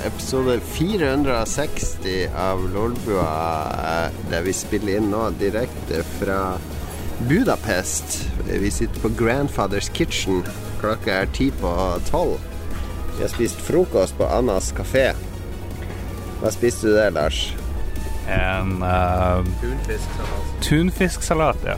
episode 460 av Lolbua, der vi spiller inn nå direkte fra Budapest. Vi sitter på Grandfather's Kitchen. Klokka 10:12. Vi har spist frokost på Annas Café. Hva spiste du der, Lars? En tunfisksalat, ja.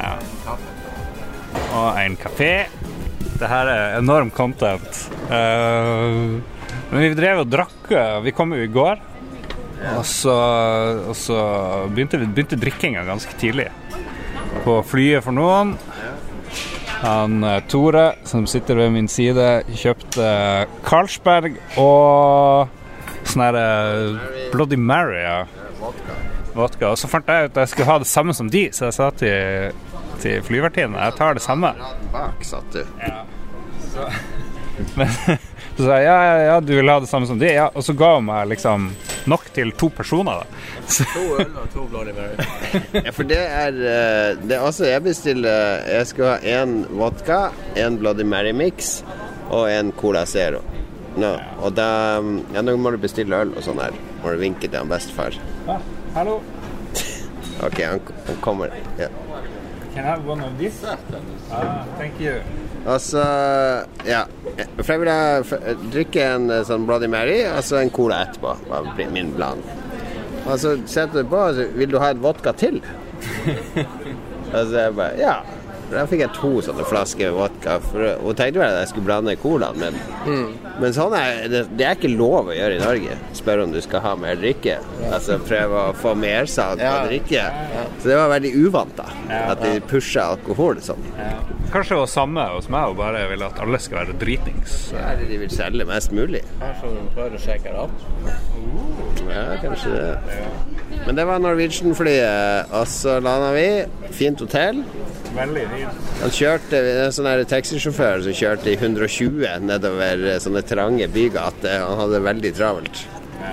Og en kafé. Det her enorm content. Men vi drev og drakk. Vi kom jo i går. Og så begynte drikkinga ganske tidlig. På flyet for noen. Han Tore, som sitter ved min side, kjøpte Carlsberg og sånn her Bloody Mary, ja. Vodka. Og så fant jeg ut at jeg skulle ha det samme som de, så jeg sa til flyvertinnen, jeg tar det samme. Bak, satt du. Ja. Men så sa jeg, ja, du vil ha det samme som de, ja. Og så ga hun meg liksom nok til 2 personer, da. 2 øl og 2 Bloody Mary. Ja, for det er også, jeg skal ha en vodka, en Bloody Mary mix og en Cola Zero. No. Og da, nå må du bestille øl og sånn her. Må du vinke til han bestefar. Hallo. Ok, han kommer. Yeah. Can I have one of these? Thank you. Og så, ja, for jeg vil drikke en sånn Bloody Mary, og så en Cola etterpå, var min plan. Og så setter du på, og så vil du ha en vodka til? Og så jeg bare, ja. Da fikk jeg 2 sånne flasker vodka, for hun tenkte vel at jeg skulle blande cola, men sånn det er ikke lov å gjøre i Norge. Spør om du skal ha mer drikke, altså prøve å få mer salg på drikke. Så det var veldig uvant da, at de pusher alkohol sånn. Kanskje det var samme hos meg, og bare vil at alle skal være dritings. Ja, de vil selge mest mulig. Kanskje de prøver å sjekke det opp? Ja, kanskje det. Men det var Norwegian-flyet, og så landet vi, fint hotell. Veldig fint. Han kjørte, en sånn her taxisjåfør som kjørte i 120 nedover sånne trange bygater. Han hadde veldig travelt.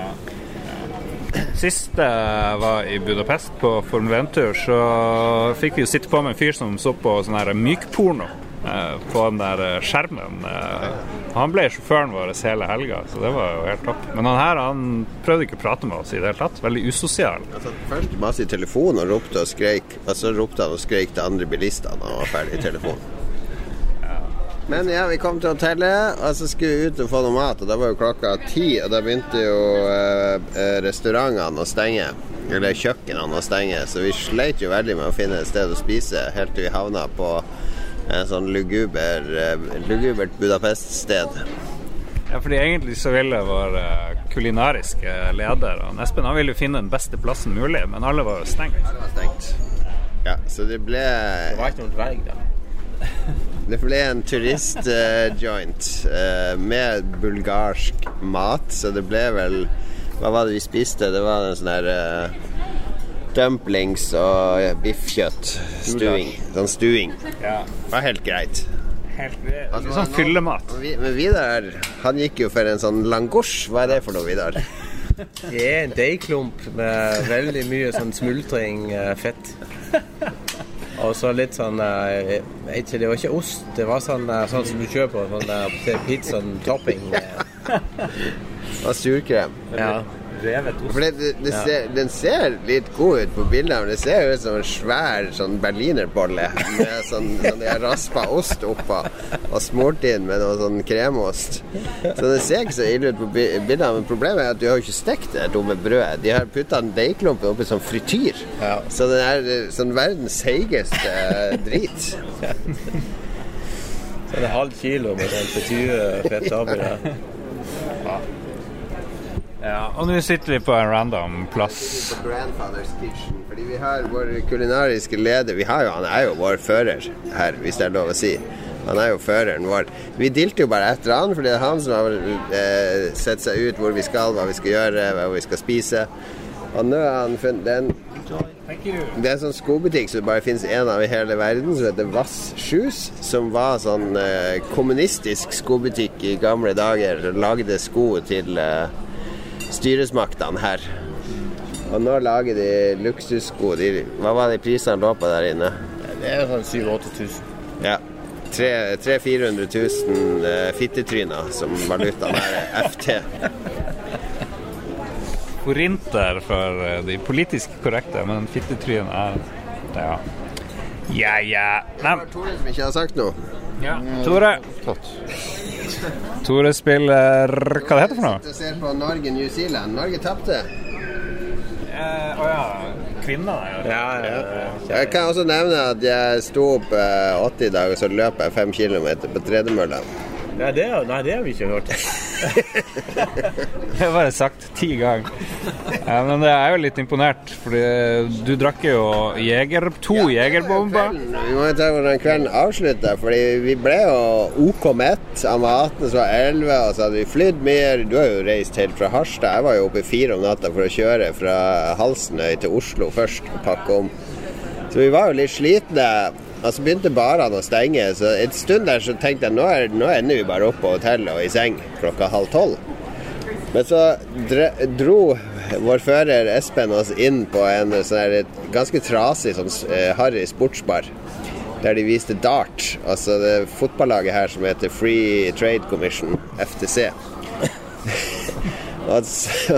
Sist jeg var i Budapest på Formel 1-tur, så fikk vi jo sitte på med en fyr som så på sånn her mykporno på den der skjermen. Han ble sjåføren vår hele helga, så det var jo helt topp. Men han prøvde ikke å prate med oss i det hele tatt. Veldig usosial. Først masse i telefonen og ropte og skrek, og så ropte han og skrek til andre bilister når han var ferdig i telefonen. Men ja, vi kom til hotellet, og så skulle vi ut og få noe mat, og da var jo klokka 10, og da begynte jo restaurantene å stenge, eller kjøkkenene å stenge, så vi sleit jo veldig med å finne et sted å spise, helt til vi havna på en sånn lugubert Budapest-sted. Ja, fordi egentlig så ville vår kulinariske leder, og Espen, han ville jo finne den beste plassen mulig, men alle var jo stengt. Alle var stengt. Ja, så det ble... Det var ikke noen dverg da. Det ble en turist-joint med bulgarsk mat, så det ble vel... Hva var det vi spiste? Det var en sånn her dumplings og biffkjøtt. Stuing. Sånn stuing. Ja. Det var helt greit. Helt greit. Altså, sånn fyllemat. Men Vidar, han gikk jo for en sånn langosj. Hva er det for noe, Vidar? Det er en deigklump med veldig mye sånn smultring fett. Og så litt sånn, det var ikke ost, det var sånn som du kjøper sånn pizzaen topping. Og surkrem. Ja. For den ser litt god ut på bildet, men det ser ut som en svær sånn berlinerbolle med sånn de har raspa ost oppå og smurt inn med noe sånn kremost. Så det ser ikke så ille ut på bildet, men problemet er at du har jo ikke stekt det dumme brødet. De har puttet en deigklump oppi sånn frityr. Ja. Så den er sånn verdens seigeste drit. Så det er halv kilo med sånn frityrfett oppi det. Ja. Ja, og nå sitter vi på en random plass. På Grandfather's Kitchen, fordi vi har vår kulinariske leder, han er jo vår fører her, hvis det er lov å si. Han er jo føreren vår. Vi dilte jo bare etter han, for det er han som har sett seg ut hvor vi skal, hva vi skal gjøre, hva vi skal spise. Og nå har han funnet det er en sånn skobutikk som bare finnes en av i hele verden, som heter Vass Shoes, som var sånn kommunistisk skobutikk i gamle dager, lagde sko til styresmaktene her. Og nå lager de luksussko. Hva var de prisene lå på der inne? Det er sånn 7-8 tusen. Ja, 300-400 000 fittetryner som valutaen er FT. korinter for de politisk korrekte, men fittetryen ja. Nei. Tore som ikke har sagt noe. Ja. Tore. Tore spiller, hva det heter for noe? Jeg ser på Norge-New Zealand. Norge tappte. Kvinner. Jeg kan også nevne at jeg sto opp 80 dager, så løp jeg 5 kilometer på tredemølla. Nei, det har vi ikke hørt. Det har bare sagt 10 ganger. Men det jo litt imponert, fordi du drakk jo to jegerbomber. Vi må ta hvordan kvelden avsluttet, fordi vi ble jo OK mett av maten, så var 11, og så hadde vi flydd mer. Du har jo reist helt fra Harstad. Jeg var jo oppe 4 om natta for å kjøre fra Halsnøy til Oslo først og pakke om. Så vi var jo litt slitne. Og så begynte barene å stenge, så et stund der så tenkte jeg nå ender vi bare opp på hotellet og i seng 11:30. Men så dro vår fører Espen oss inn på en sånn ganske trasig sånn harry sportsbar, der de viste dart, altså det fotballaget her som heter Free Trade Commission, FTC. Og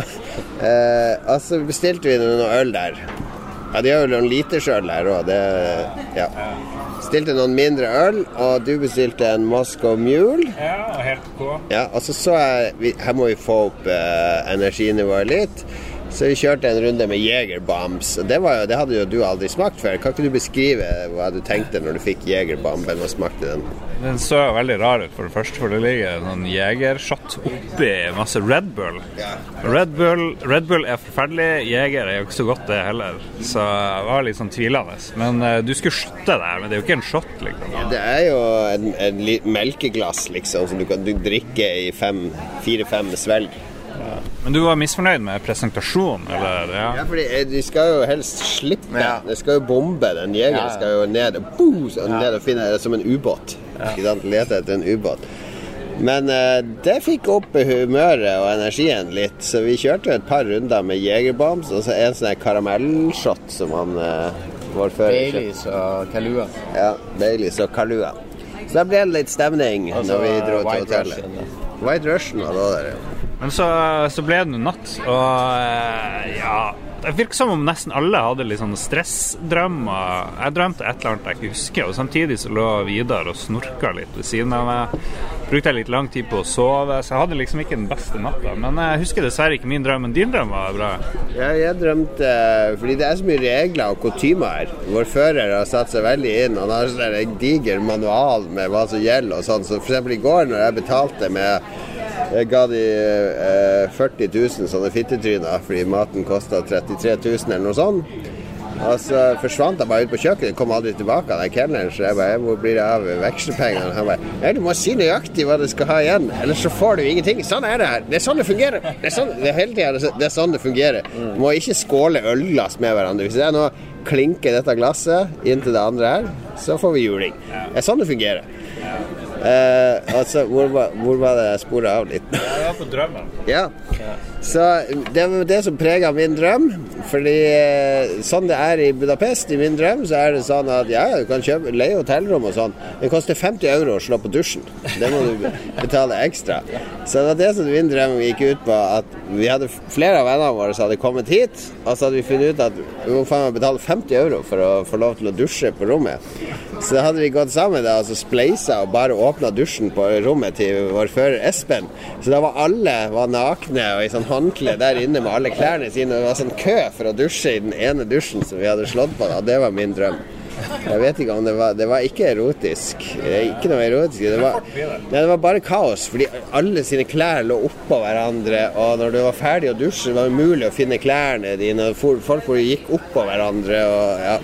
så bestilte vi noen øl der. Ja, de har jo noen litersøl der også. Stilte noen mindre øl, og du bestilte en Moscow Mule. Ja, helt på. Ja, og så jeg, her må vi få opp energinivået litt. Så vi kjørte en runde med Jägerbombs. Og det hadde jo du aldri smakt før. Kan ikke du beskrive hva du tenkte når du fikk Jägerbomben og smakte den? Den så veldig rar ut for det første, for det ligger en Jägershot oppi masse Red Bull. Ja. Red Bull forferdelig, Jäger jo ikke så godt det heller, så jeg var litt sånn tvilende. Men du skulle shotte der, men det jo ikke en shot, liksom. Det jo en melkeglass, liksom, som du kan drikke i 4-5 svelg. Men du var misfornøyd med presentasjonen, eller? Ja, fordi de skal jo helst slippe. Ja. De skal jo bombe. Den jegeren skal jo ned ned og finne det som en ubåt. Ikke sant? Lete etter en ubåt. Men det fikk opp humøret og energien litt, så vi kjørte et par runder med Jägerbombs, og så en sånn karamellshot som han vår fører. Baileys og Kahlua. Ja, Baileys og Kahlua. Så da ble det litt stemning når vi dro til hotellet. White Russian var det der, Men så ble det natt, og det virker som om nesten alle hadde litt sånne stressdrømmer. Jeg drømte et eller annet jeg ikke husker, og samtidig så lå Vidar og snorket litt ved siden av meg. Brukte jeg litt lang tid på å sove, så jeg hadde liksom ikke den beste natta. Men jeg husker dessverre ikke min drøm, men din drøm var bra. Ja, jeg drømte, fordi det så mye regler og kutymer her. Vår fører har satt seg veldig inn, han har sånn en diger manual med hva som gjelder og sånn. Så for eksempel i går når jeg betalte jeg ga de 40 000 sånne fittetryner fordi maten kostet 33 000 eller noe sånt. Og så forsvant jeg bare ut på kjøkkenet, kom aldri tilbake av den kelneren, så jeg bare, hvor blir det av vekselpengene? Han bare, nei, du må si nøyaktig hva du skal ha igjen, ellers så får du ingenting. Sånn det her, det sånn det fungerer. Det hele tiden, det sånn det fungerer. Du må ikke skåle ølglass med hverandre. Hvis jeg nå klinker dette glasset inn til det andre her, så får vi juling. Det sånn det fungerer. Altså, hvor var det jeg sporet av litt? Jeg var på drømmen. Ja, så det var det som preget min drøm, fordi sånn det i Budapest, i min drøm, så det sånn at du kan leie hotellrom og sånn. Det koster 50 euro å slå på dusjen. Det må du betale ekstra. Så det var det som min drøm gikk ut på, at vi hadde flere av vennene våre som hadde kommet hit, og så hadde vi funnet ut at vi må faen meg betale 50 euro for å få lov til å dusje på rommet. Så da hadde vi gått sammen da, altså spleisa og bare åpnet dusjen på rommet til vår fører Espen. Så da var alle nakne og i sånn håndkle der inne med alle klærne sine, og det var sånn kø for å dusje i den ene dusjen som vi hadde slått på da. Det var min drøm. Jeg vet ikke om det var ikke erotisk. Ikke noe erotisk. Det var bare kaos, fordi alle sine klær lå oppå hverandre, og når du var ferdig å dusje, var det mulig å finne klærne dine, og folk gikk oppå hverandre, og ja.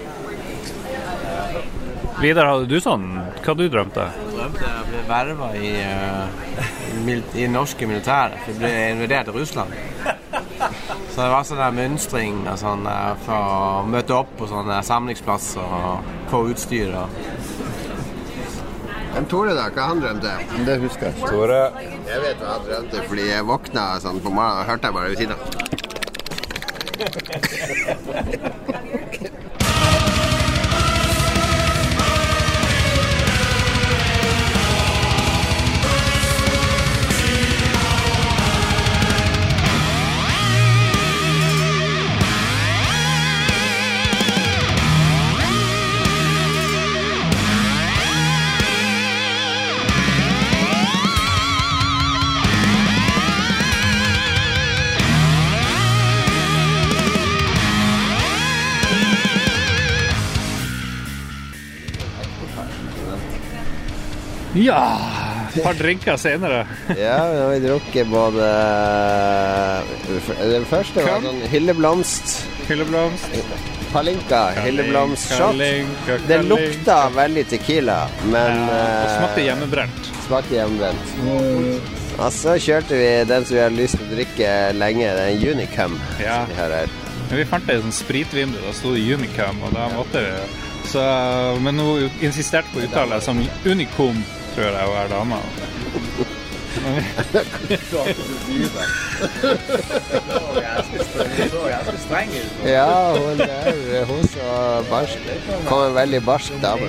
Vidar, hadde du sånn? Hva du drømte? Jeg drømte jeg ble vervet i norske militære. Jeg ble invadert i Russland. Så det var sånn der mønstring og sånn, for å møte opp på sånne samlingsplasser og få utstyr. Men Tore da, hva han drømte? Det husker jeg. Tore. Jeg vet hva han drømte, fordi jeg våkna sånn på morgenen og hørte jeg bare ved siden av. Ja, et par drinker senere. Ja, vi har drukket både det første var sånn hylleblomst. Palinka, hylleblomstshot. Det lukta veldig tequila, men det smakte hjemmebrent. Og så kjørte vi den som vi har lyst til å drikke lenge, den Unicum. Ja. Vi fant det i sånn spritvindu, da stod det Unicum, og da måtte vi... Så, men hun insisterte på uttale som Unicum, tror jeg, og dama. Ja, hun så barsk. Kom en veldig barsk dame.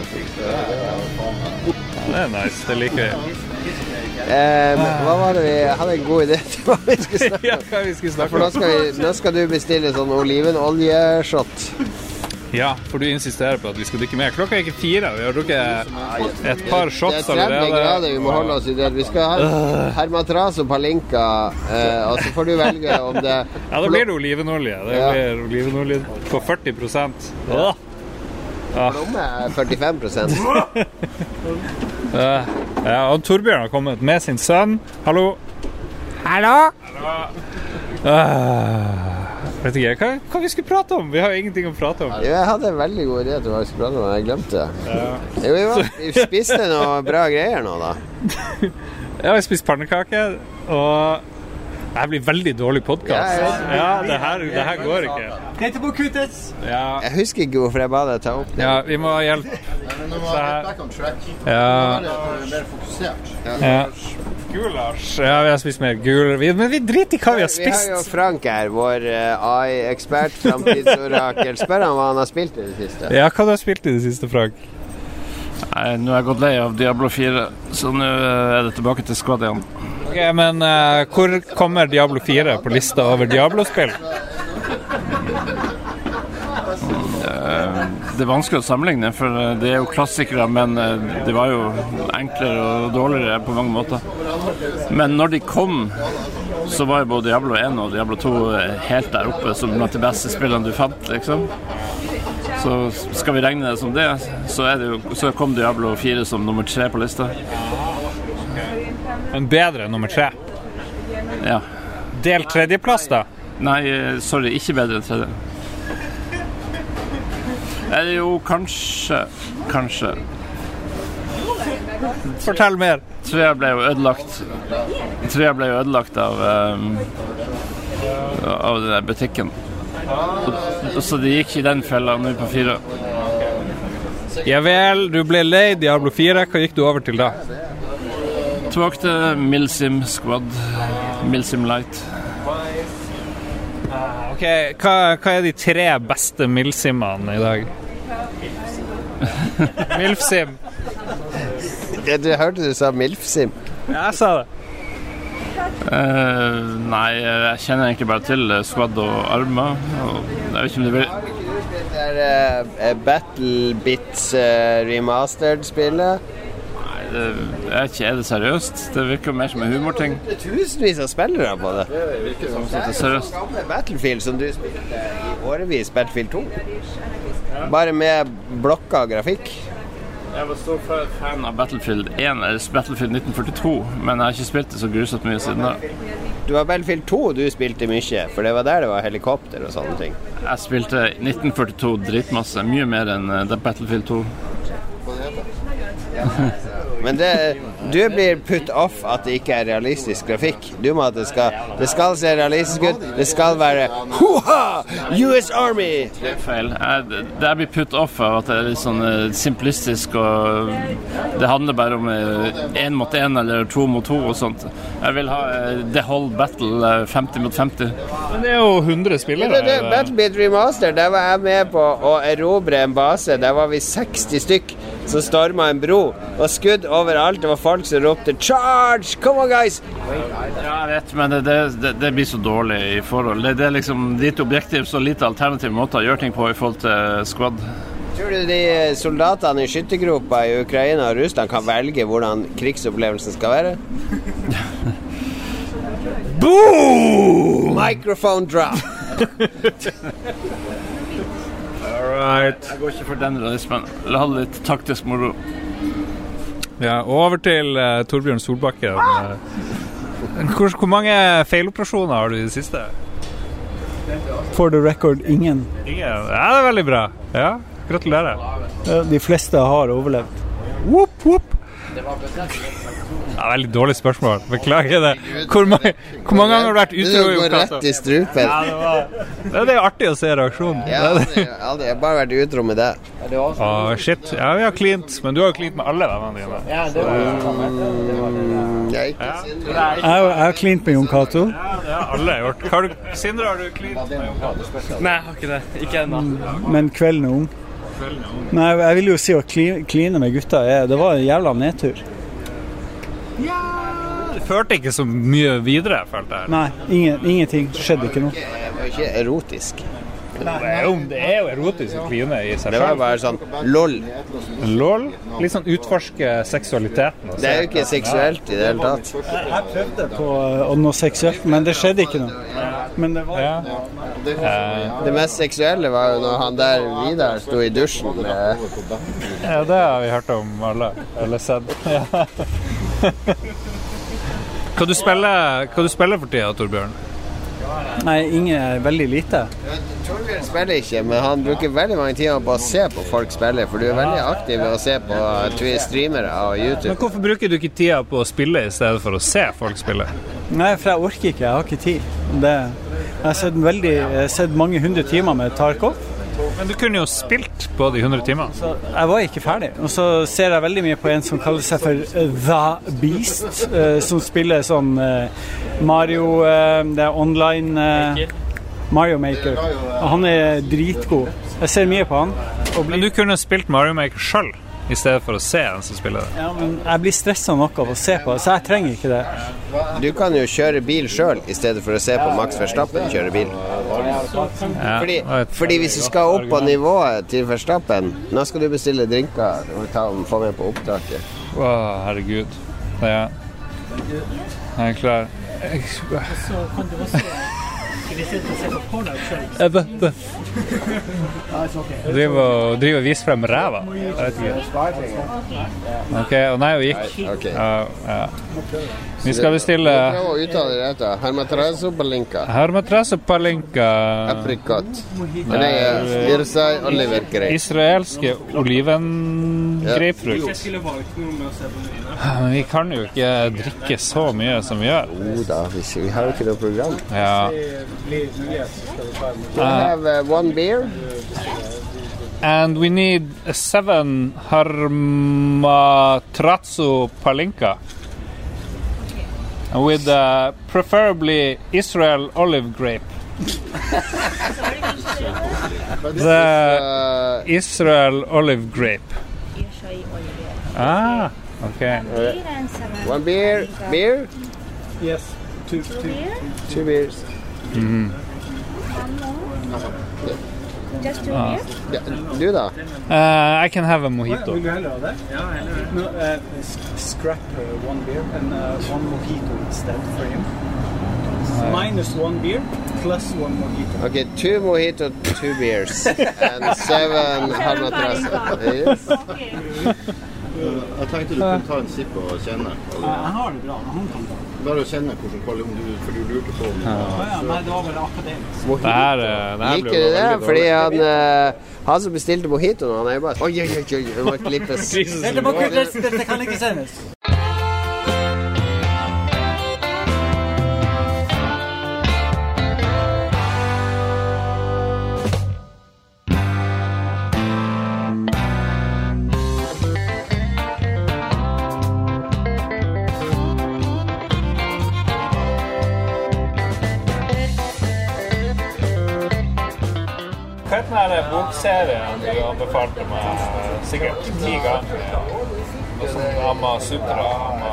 Det nice, det liker jeg. Hva var det vi hadde en god idé til hva vi skulle snakke om? Ja, hva vi skulle snakke om. For nå skal du bestille sånn olivenolje-shot. Ja, for du insisterer på at vi skal drikke mer. Klokka ikke 4, vi har drukket et par shots allerede. Det er 30 grader, vi må holde oss i det. Vi skal ha Hermatras og Palinka, og så får du velge om det... Ja, da blir det olivenolje. Det blir olivenolje på 40%. Plomme er 45%. Ja, og Torbjørn har kommet med sin sønn. Hallo. Vet ikke, hva vi skulle prate om? Vi har jo ingenting å prate om. Jeg hadde en veldig god idé til hva vi skulle prate om, men jeg glemte det. Vi spiste noe bra greier nå, da. Ja, vi spiste pannekake, og det her blir veldig dårlig podcast. Ja, det her går ikke. Dette på kuttes! Ja. Jeg husker ikke hvorfor jeg ba deg ta opp det. Ja, vi må hjelpe. Nå må jeg back on track. Ja. Mer fokusert. Ja. Gulasj. Ja, vi har spist mer gul. Men vi driter i hva vi har spist. Vi har jo Frank her, vår AI-ekspert, framtidsorakel. Spør han hva han har spilt i det siste. Ja, hva du har spilt i det siste, Frank? Nei, nå er jeg gått lei av Diablo 4, så nå er det tilbake til Squad igjen. Ok, men hvor kommer Diablo 4 på lista over Diablo-spill? Det er vanskelig å sammenligne, for det er jo klassikere, men det var jo enklere og dårligere på mange måter. Men når de kom, så var jo både Diablo 1 og Diablo 2 helt der oppe som blant de beste spillene du fant, liksom. Så skal vi regne det som det, så kom Diablo 4 som nummer 3 på lista. En bedre nummer 3? Ja. Del tredjeplass da? Nei, sorry, ikke bedre enn tredje. Er det jo kanskje. Fortell mer. Trea ble jo ødelagt av den der butikken. Så det gikk i den fella nå på 4. Ja vel, du ble lei Diablo 4. Hva gikk du over til da? Tilbake til Milsim Squad. Milsim Light. Ok, hva er de 3 beste Milsimmene i dag? Milfsim. Du hørte du sa Milfsim. Ja, jeg sa det. Nei, jeg kjenner egentlig bare til Squad og Arma. Og jeg vet ikke om det vil... Det er BattleBits remastered-spillet. Er det seriøst? Det virker mer som en humorting. Det er tusenvis av spillere på det. Det virker som det er seriøst. Battlefield som du spilte i årevis, Battlefield 2. Bare med blokka grafikk. Jeg var stor fan av Battlefield 1, eller Battlefield 1942, men jeg har ikke spilt det så grusomt mye siden da. Du var Battlefield 2 du spilte mye, for det var der det var helikopter og sånne ting. Jeg spilte 1942 dritmasse, mye mer enn Battlefield 2. Men du blir put off at det ikke er realistisk grafikk. Du må at det skal se realistisk ut. Det skal være Hoo-ha! US Army! Det er feil. Det blir put off av at det er litt sånn simplistisk, og det handler bare om 1 mot 1 eller 2 mot 2 og sånt. Jeg vil ha The Whole Battle 50 mot 50. Men det er jo 100 spillere. Battlebit Remaster, der var jeg med på å erobre en base. Der var vi 60 stykk som stormet en bro, og skudd overalt. Det var folk som ropte "Charge! Come on, guys!" Ja, jeg vet, men det blir så dårlig i forhold. Det er liksom litt objektivt, så lite alternativ måte å gjøre ting på i forhold til Squad. Tror du de soldatene i skyttergropa i Ukraina og Russland kan velge hvordan krigsopplevelsen skal være? Boom! Microphone drop! Alright. Jeg går ikke for den realismen. La ha litt taktisk moro. Ja, over til Torbjørn Solbakken. Hvor mange feiloperasjoner har du i det siste? For the record, ingen. Ingen? Ja, det er veldig bra. Ja, gratulerer. De fleste har overlevd. Whoop, whoop. Ja, veldig dårlig spørsmål. Beklager det. Hvor mange ganger har du vært utro i går rett i strupen. Ja, det er artig å se reaksjonen. Ja, aldri. Jeg har bare vært utro med det. Shit. Ja, vi har klint, men du har jo klint med alle vennene dine. Ja, det var Jeg har klint med Jon Cato. Ja, det har alle gjort. Sindre, har du klint med Jon Cato? Nei, jeg har ikke det. Ikke ennå. Men kvelden er ung. Nei, jeg vil jo si å kline med gutta, det var en jævla nedtur. Ja, det førte ikke så mye videre, følte jeg. Nei, ingenting. Det skjedde ikke noe. Det var ikke erotisk. Det er jo erotisk å kline i seg selv. Det var bare sånn lol. Lol? Litt sånn utforske seksualiteten. Det er jo ikke seksuelt i det hele tatt. Jeg prøvde på noe seksuelt, men det skjedde ikke noe. Men det var... Det mest seksuelle var jo når han der Vidar sto i dusjen. Ja, det har vi hørt om alle. Eller sett. Ja. Hva du spiller for tida, Torbjørn? Nei, veldig lite. Torbjørn spiller ikke, men han bruker veldig mange timer på å se på folk spille, for du er veldig aktiv ved å se på streamere og YouTube. Men hvorfor bruker du ikke tida på å spille i stedet for å se folk spille? Nei, for jeg orker ikke, jeg har ikke tid. Jeg har sett mange 100 timer med Tarkov. Men du kunne jo spilt på de 100 timene. Så jeg var ikke ferdig. Og så ser jeg veldig mye på en som kaller seg for The Beast, som spiller sånn Mario, det er online Mario Maker. Han er dritgod. Jeg ser mye på han. Men du kunne spilt Mario Maker selv, i stedet for å se en som spiller det. Ja, men jeg blir stresset nok av å se på det, så jeg trenger ikke det. Du kan jo kjøre bil selv, i stedet for å se på Max Verstappen kjøre bil. Ja. Fordi hvis du skal opp på nivået til Verstappen, nå skal du bestille drinker og få med på opptaket. Herregud. Ja. Jeg er klar. Så kan du også... Skal vi sitte og se på porno selv? Driver og viser frem ræva. Jeg vet ikke. Ok, og nei, hun gikk. Okay. Ja. Vi skal bestille... Prøv å uttale det etter. Hermatraso palinka. Hermatraso palinka. Aprikot. Det er Irsai Oliver Grey. Israelske oliven-grapefrukt. Men vi kan jo ikke drikke så mye som vi gjør. Da, vi har jo ikke noe program. Ja. We have one beer. And we need 7 Hermatrazo palinka. With preferably Israel olive grape. The Israel olive grape. Ah, okay. One beer. Beer? Yes. Two beers. Mm-hmm. Just 2 beers? Du da? I can have a mojito. Vil du heller ha det? Ja, heller. No, scrap 1 beer and 1 mojito instead for him. Minus 1 beer plus 1 mojito. Okay, 2 mojito, 2 beers. And 7 Hermatrazo. Yes. Jeg tenkte du kunne ta en sipp og kjenne. Jeg har det bra, han kan det. Bare å kjenne hvordan kvalitet, for du lurte på om... Nei, det var vel akademisk. Liker du det? Fordi han som bestilte mojitoen, han er jo bare... Oi, det må klippes. Det kan ikke sendes. Hva er denne bokserien du anbefalte meg sikkert 10 ganger? Amma Sutra,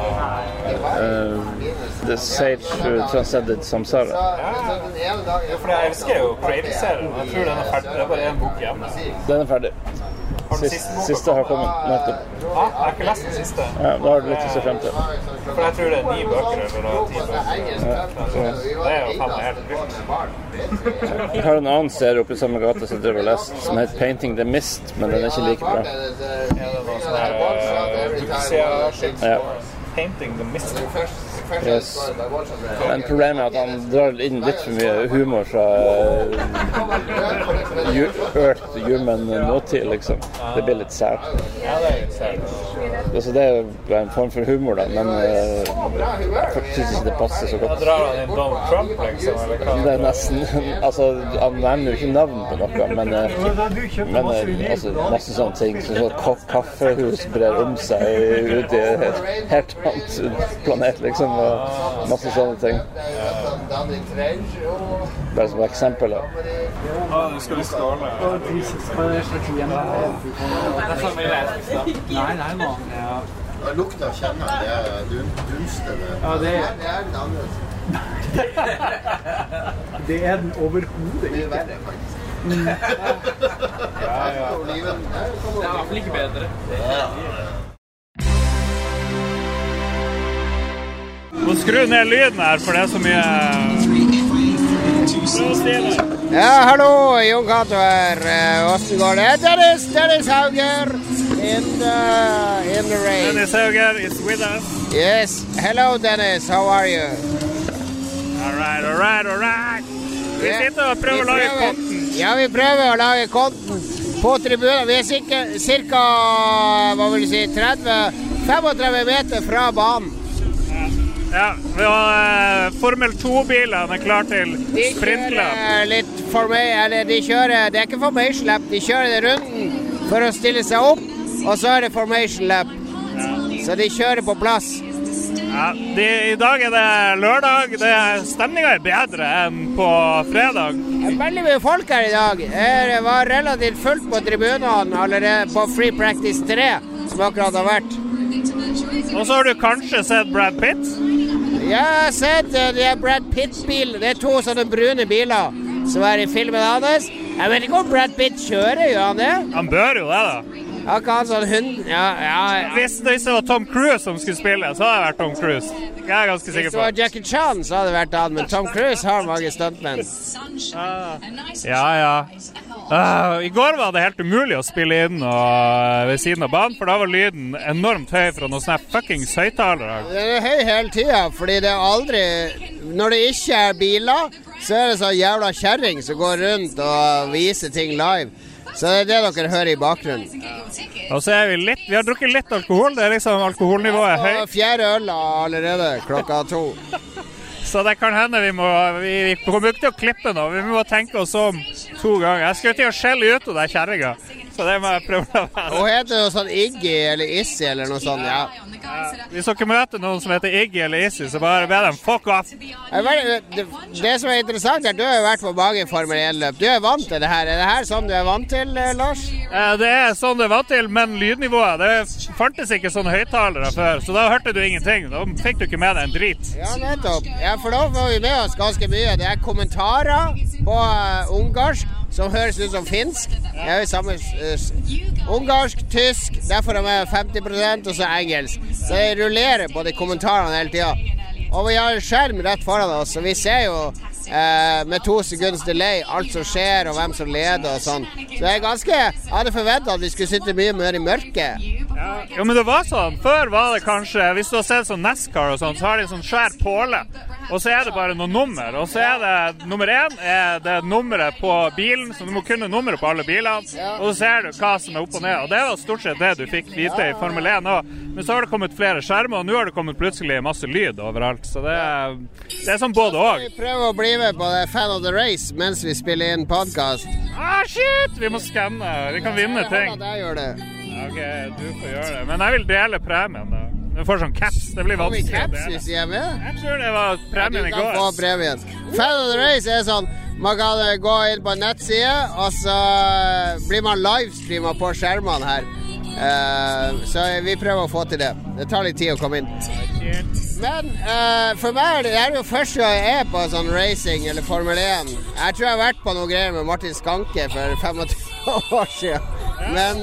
The Sage Transcended Samsara. Ja, for jeg elsker jo Craven-serien. Jeg tror den er ferdig. Det er bare en bok igjen. Den er ferdig. Siste har kommet nettopp. Ja, jeg har ikke lest den siste. Ja, da har du litt å se frem til. For jeg tror det er 9 bøker eller 10 bøker. Det er jo faen meg helt vilt. Jeg har en annen serie oppe i samme gata som jeg har lest, som heter Painting the Mist, men den er ikke like bra. Er det noe sånn her Painting the mist. Yes. Men problemet at han drar inn litt for mye humor fra økt human nåtid, liksom. Det blir litt sært. Ja, det litt sært. Altså, det en form for humor, da, men jeg synes ikke det passer så godt. Da drar han inn Donald Trump, liksom, eller hva? Det nesten, altså, han nevner jo ikke navn på noe, men altså, masse sånne ting, sånn kaffehus brer om seg ut i et helt annet planet, liksom, og masse sånne ting. Bare som eksempel, da. Nå skal vi skåle. Nei, nå. Det lukter og kjenner, det dunster. Ja, det det den overhodet ikke. Det verre, faktisk. Ja. Det I hvert fall ikke bedre. Må skru ned lyden her, for det så mye... Ja, hallo, Jon Cato her. Hvordan går det? Dennis Hauger in the rain. Dennis Hauger is with us. Yes, hello Dennis, how are you? All right. Vi sitter og prøver å lage konten. Ja, vi prøver å lage konten på tribunen. Vi cirka, hva vil du si, 35 meter fra banen. Ja, vi har Formel 2-bilene klar til sprintløp. De kjører, det ikke formation lap, de kjører runden for å stille seg opp, og så det formation lap. Så de kjører på plass. Ja, I dag det lørdag, stemningen bedre enn på fredag. Det veldig mye folk her I dag. Det var relativt fullt på tribunene allerede på Free Practice 3, som akkurat har vært. Og så har du kanskje sett Brad Pitt? Jeg har sett Brad Pitt-bil. Det 2 sånne brune biler som I filmen hans. Jeg vet ikke om Brad Pitt kjører, gjør han det? Han bør jo det, da. Ja, ikke han sånn hund? Ja. Hvis det var Tom Cruise som skulle spille, så hadde det vært Tom Cruise. Jeg ganske sikker på. Hvis det var Jackie Chan, så hadde det vært han, men Tom Cruise har mange stuntmenn. Ja. I går var det helt umulig å spille inn ved siden av banen, for da var lyden enormt høy fra noen sånne fuckings høyttalere. Det høy hele tiden, fordi det aldri... Når det ikke biler, så det så jævla kjerring som går rundt og viser ting live. Så det det dere hører I bakgrunnen. Og så vi har drukket litt alkohol, det liksom alkoholnivået høy. Og 4 øl allerede, 2:00. Så det kan hende vi kommer ikke til å klippe nå, vi må tenke oss om 2 ganger. Jeg skal til å skjelle ut av det kjerringa, så det må jeg prøve å være. Og heter det sånn Iggy eller Issy eller noe sånt, ja. Hvis dere møter noen som heter Iggy eller Issy, så bare be dem fuck off. Det som interessant du har jo vært på mange Formel 1-løp. Du vant til det her. Det her sånn du vant til, Lars? Det sånn du vant til, men lydnivået, det fantes ikke sånne høyttalere før, så da hørte du ingenting. Da fikk du ikke med deg en drit. Ja, nettopp. Ja, for da får vi med oss ganske mye. Det kommentarer på ungarsk, som høres ut som finsk. Det jo samme ungarsk, tysk, derfor med 50%, og så engelsk. Så det rullerer på de kommentarene hele tiden. Og vi har en skjerm rett foran oss, så vi ser jo med 2 sekunders delay alt som skjer, og hvem som leder og sånn. Så det ganske... Jeg hadde forventet at vi skulle sitte mye mer I mørket. Ja, men det var sånn. Før var det kanskje, hvis du har sett sånn NASCAR og sånn, så har de sånn svær påle. Og så det bare noen nummer. Og så det nummer 1 det nummeret på bilen, så du må kunne nummeret på alle bilene. Og så ser du hva som opp og ned. Og det var stort sett det du fikk vite I Formel 1 også. Men så har det kommet flere skjermer, og nå har det kommet plutselig masse lyd overalt. Så det sånn både og. Vi prøver å bli med på det Fan of the Race mens vi spiller inn podcast. Shit! Vi må skanne. Vi kan vinne ting. Jeg gjør det. Ok, du får gjøre det. Men jeg vil dele premien da. Du får sånn caps, det blir vanskelig. Får vi caps hvis jeg med? Jeg tror det var premien I går. Du kan få premien. Fan of the Race sånn, man kan gå inn på en nettside, og så blir man livestreamet på skjermene her. Så vi prøver å få til det. Det tar litt tid å komme inn. Men for meg det jo første gang jeg på sånn racing eller Formel 1. Jeg tror jeg har vært på noe greier med Martin Skanke for 25 år siden. Men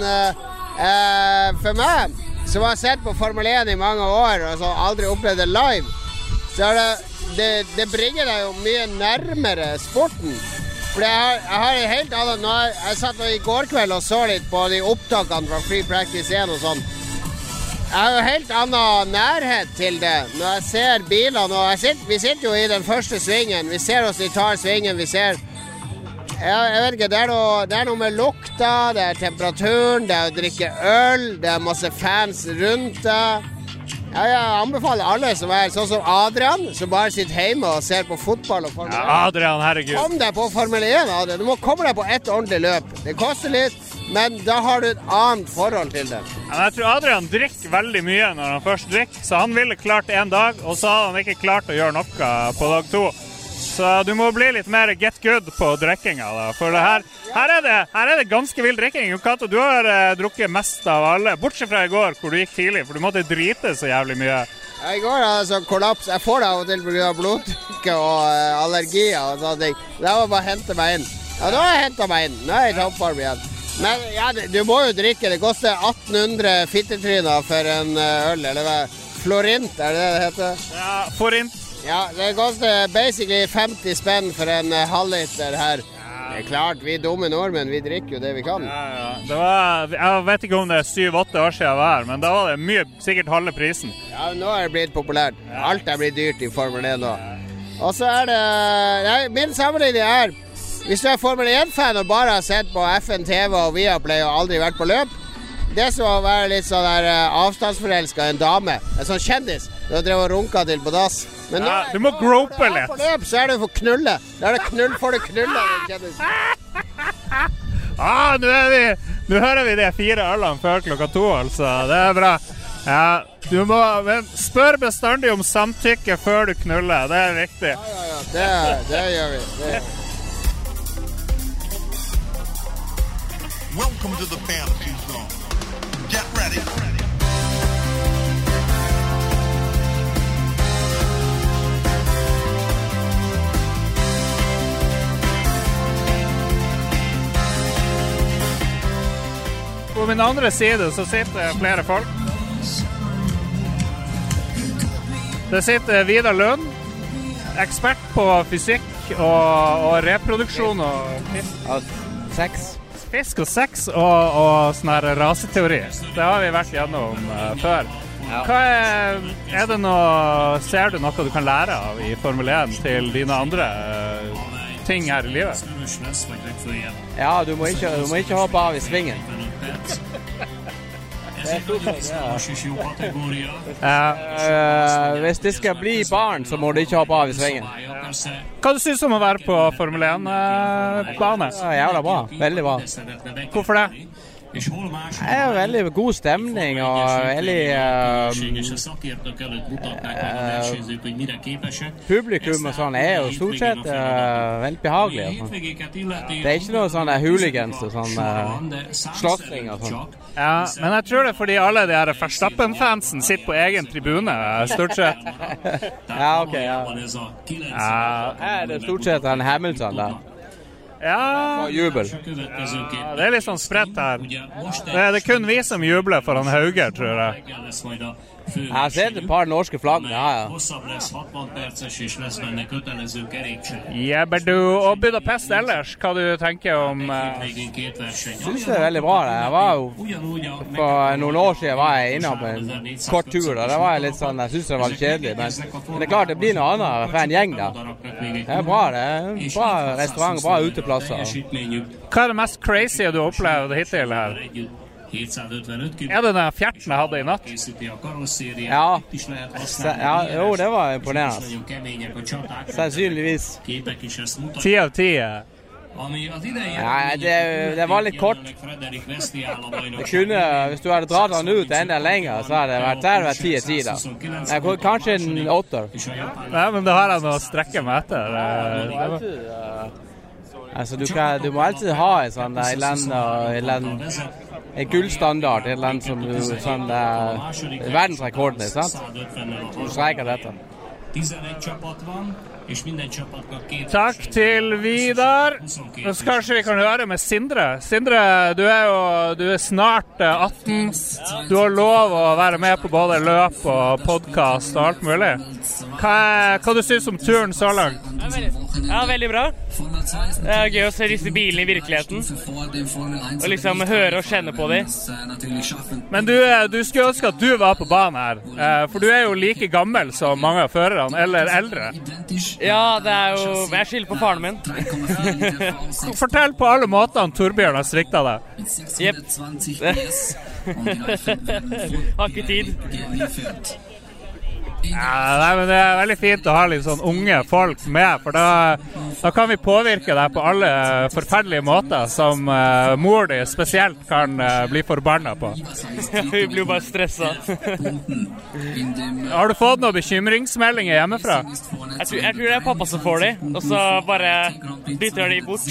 for meg som har sett på Formel 1 I mange år og så aldri opplevd det live, så det bringer deg jo mye nærmere sporten. For jeg har en helt annen... Jeg satt I går kveld og så litt på de opptakene fra Free Practice 1 og sånn. Jeg har jo helt annen nærhet til det. Når jeg ser bilene, og vi sitter jo i den første svingen. Vi ser oss de tar svingen, vi ser... Jeg vet ikke, det er noe med lukta, det er temperaturen, det er å drikke øl, det er masse fans rundt deg. Jeg anbefaler alle som er sånn som Adrian, som bare sitter hjemme og ser på fotball og Formel 1. Ja, Adrian, herregud. Kom deg på Formel 1, Adrian. Du må komme deg på et ordentlig løp. Det koster litt, men da har du et annet forhold til det. Ja, jeg tror Adrian drikker veldig mye når han først drikker, så han ville klart en dag, og så hadde han ikke klart å gjøre noe på dag 2. Så du må bli litt mer get good på drikkinga da, for her er det ganske vild drikking. Kato, du har drukket mest av alle, bortsett fra i går hvor du gikk tidlig, for du måtte drite så jævlig mye. Ja, i går hadde jeg sånn kollaps. Jeg får det av og til på grunn av blodtrykket og allergier og sånne ting. Det var bare å hente meg inn. Ja, nå har jeg hentet meg inn. Nå er jeg i toppform igjen. Men ja, du må jo drikke. Det koster 1800 fittetryner for en øl, eller hva? Florint, er det det heter? Ja, Forint. Ja, det koster basically 50 spenn for en halvliter her. Det er klart, vi dumme nordmenn, vi drikker jo det vi kan. Ja. Jeg vet ikke om det er 7-8 år siden jeg var her, men da var det mye, sikkert halve prisen. Ja, nå er det blitt populært. Alt er blitt dyrt i Formel 1 nå. Og så er det... min sammenligning er, hvis du er Formel 1-fan og bare har sett på FN TV og Viaplay og aldri vært på løp, det som å være litt sånn der avstandsforelsket en dame, en sånn kjendis, du har drevet og runket til på dass. Men nå, du må grope litt. På løp så er det for knulle. Da er det får du knulle av en kjendis. Nå hører vi de 4 ølene før klokka 2, altså. Det er bra. Ja, du må spør bestandig om samtykke før du knuller. Det er viktig. Ja, det gjør vi. Welcome to the fantasy zone. Get ready. På min andre side så sitter flere folk. Det sitter Vidar Lund, ekspert på fysikk og reproduksjon og fisk og sex og sånn her raseteori. Det har vi vært gjennom før. Hva er det noe, ser du noe du kan lære av i Formel 1 til dine andre ting her i livet? Ja, du må ikke hoppe av i svingen. Hvis det skal bli barn, så må du ikke hoppe av i svingen. Hva du synes om å være på Formel 1-bane? Ja, jævla bra. Veldig bra. Hvorfor det? Det er veldig god stemning og veldig publikum og sånn er jo stort sett veldig behagelig. Det er ikke noe sånn hooligans og sånn slåssing og sånn. Ja, men jeg tror det er fordi alle de her Verstappen-fansen sitter på egen tribune, stort sett. Ja, ok, ja. Det er stort sett en Hamilton der. Ja, jubel. Ja, det er litt sånn spredt her. Det er kun vi som jubler for han Hauger, tror jeg. Jeg har sett et par norske flagg, ja. Jebberdu. Og Budapest ellers, hva du tenker om? Jeg synes det er veldig bra det. Jeg var jo, for noen år siden var jeg inne på en kort tur, og det var litt sånn, jeg synes det var litt kjedelig, men det er klart det blir noe annet for en gjeng da. Det er bra det. Bra restaurant, bra uteplasser. Hva er det mest crazy du har opplevd hittil her? Er det den fjerten jeg hadde i natt? Ja, jo, det var imponerende. Sannsynligvis. 10 av 10. Ja, det var litt kort. Det kunne, hvis du hadde dratt den ut enda lenger, så hadde det vært 10 av 10 da. Kanskje en 8. Nei, men da har jeg noe å strekke meg etter. Altså, du må alltid ha en sånn en gullstandard, et eller annet som sånn verdensrekorden, sant? Du streiker dette. Takk til Vidar. Så kanskje vi kan høre med Sindre. Sindre, du er snart 18. Du har lov å være med på både løp og podcast og alt mulig. Hva du synes om turen så langt? Ja, veldig bra. Det gøy å se disse bilene i virkeligheten. Og liksom høre og kjenne på dem. Men du skulle ønske at du var på banen her, for du jo like gammel som mange av førerne, eller eldre. Ja, det jo... Jeg skylder på faren min. Fortell på alle måtene Torbjørn har strikta deg. Jep. Har ikke tid. Ja, nei, men det veldig fint å ha litt sånn unge folk med, for da kan vi påvirke deg på alle forferdelige måter som mor di spesielt kan bli forbannet på. Vi blir jo bare stresset. Har du fått noen bekymringsmeldinger hjemmefra? Jeg tror det pappa som får de, og så bare bytter de bort.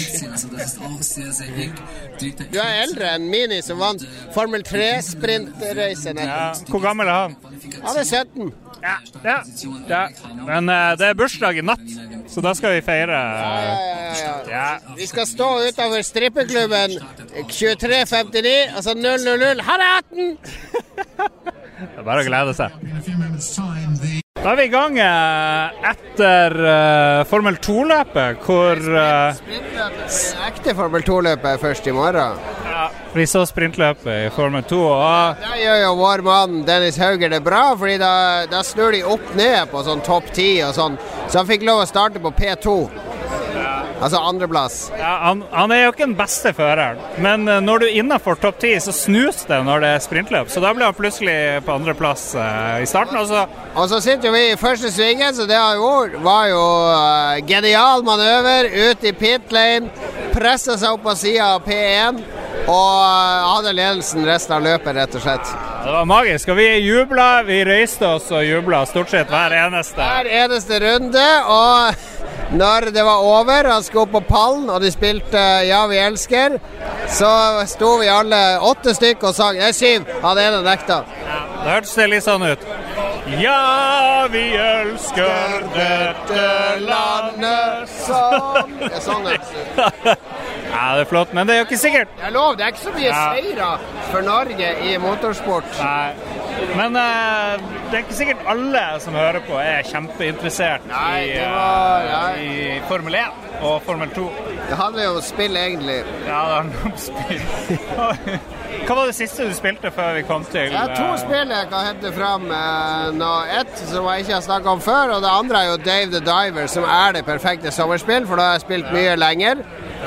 Du eldre enn Mini som vant Formel 3-sprintracen. Ja, hvor gammel han? Han 17. Ja. Men det bursdag i natt, så da skal vi feire. Ja. Vi skal stå utenfor strippeklubben 23.59, altså 000. Ha det 18! Det bare å glede seg. Da vi i gang etter Formel 2-løpet, hvor... Ekte Formel 2-løpet først i morgen. Ja, vi så sprintløpet i Formel 2, og... Da gjør jo vår mann Dennis Hauger det bra, fordi da snur de opp ned på sånn topp 10 og sånn, så han fikk lov å starte på P2. Altså andreplass. Ja, han jo ikke den beste føreren, men når du innenfor topp 10 så snus det når det sprintløp, så da ble han plutselig på andreplass i starten. Og så sitter vi i første svingen, så det var jo genial manøver ut i pit lane, presset seg opp på siden av P1 og hadde ledelsen resten av løpet rett og slett. Det var magisk, og vi jublet, vi røyste oss og jublet stort sett hver eneste runde, og når det var over, han skulle opp på pallen, og de spilte Ja, vi elsker, så sto vi alle 8 stykker og sang. 7, han ene nekta. Ja, det hørtes det litt sånn ut. Ja, vi elsker dette landet som... Jeg sang det. Ja, det flott, men det jo ikke sikkert. Jeg lover, det ikke så mye seirer for Norge i motorsport. Nei. Men det ikke sikkert alle som hører på kjempeinteressert i Formel 1 og Formel 2. Det handler jo om spill egentlig. Ja, det handler om spill. Hva var det siste du spilte før vi kom til? 2 spill jeg kan hente frem. Et som jeg ikke har snakket om før, og det andre jo Dave the Diver, som det perfekte sommerspill, for da har jeg spilt mye lenger.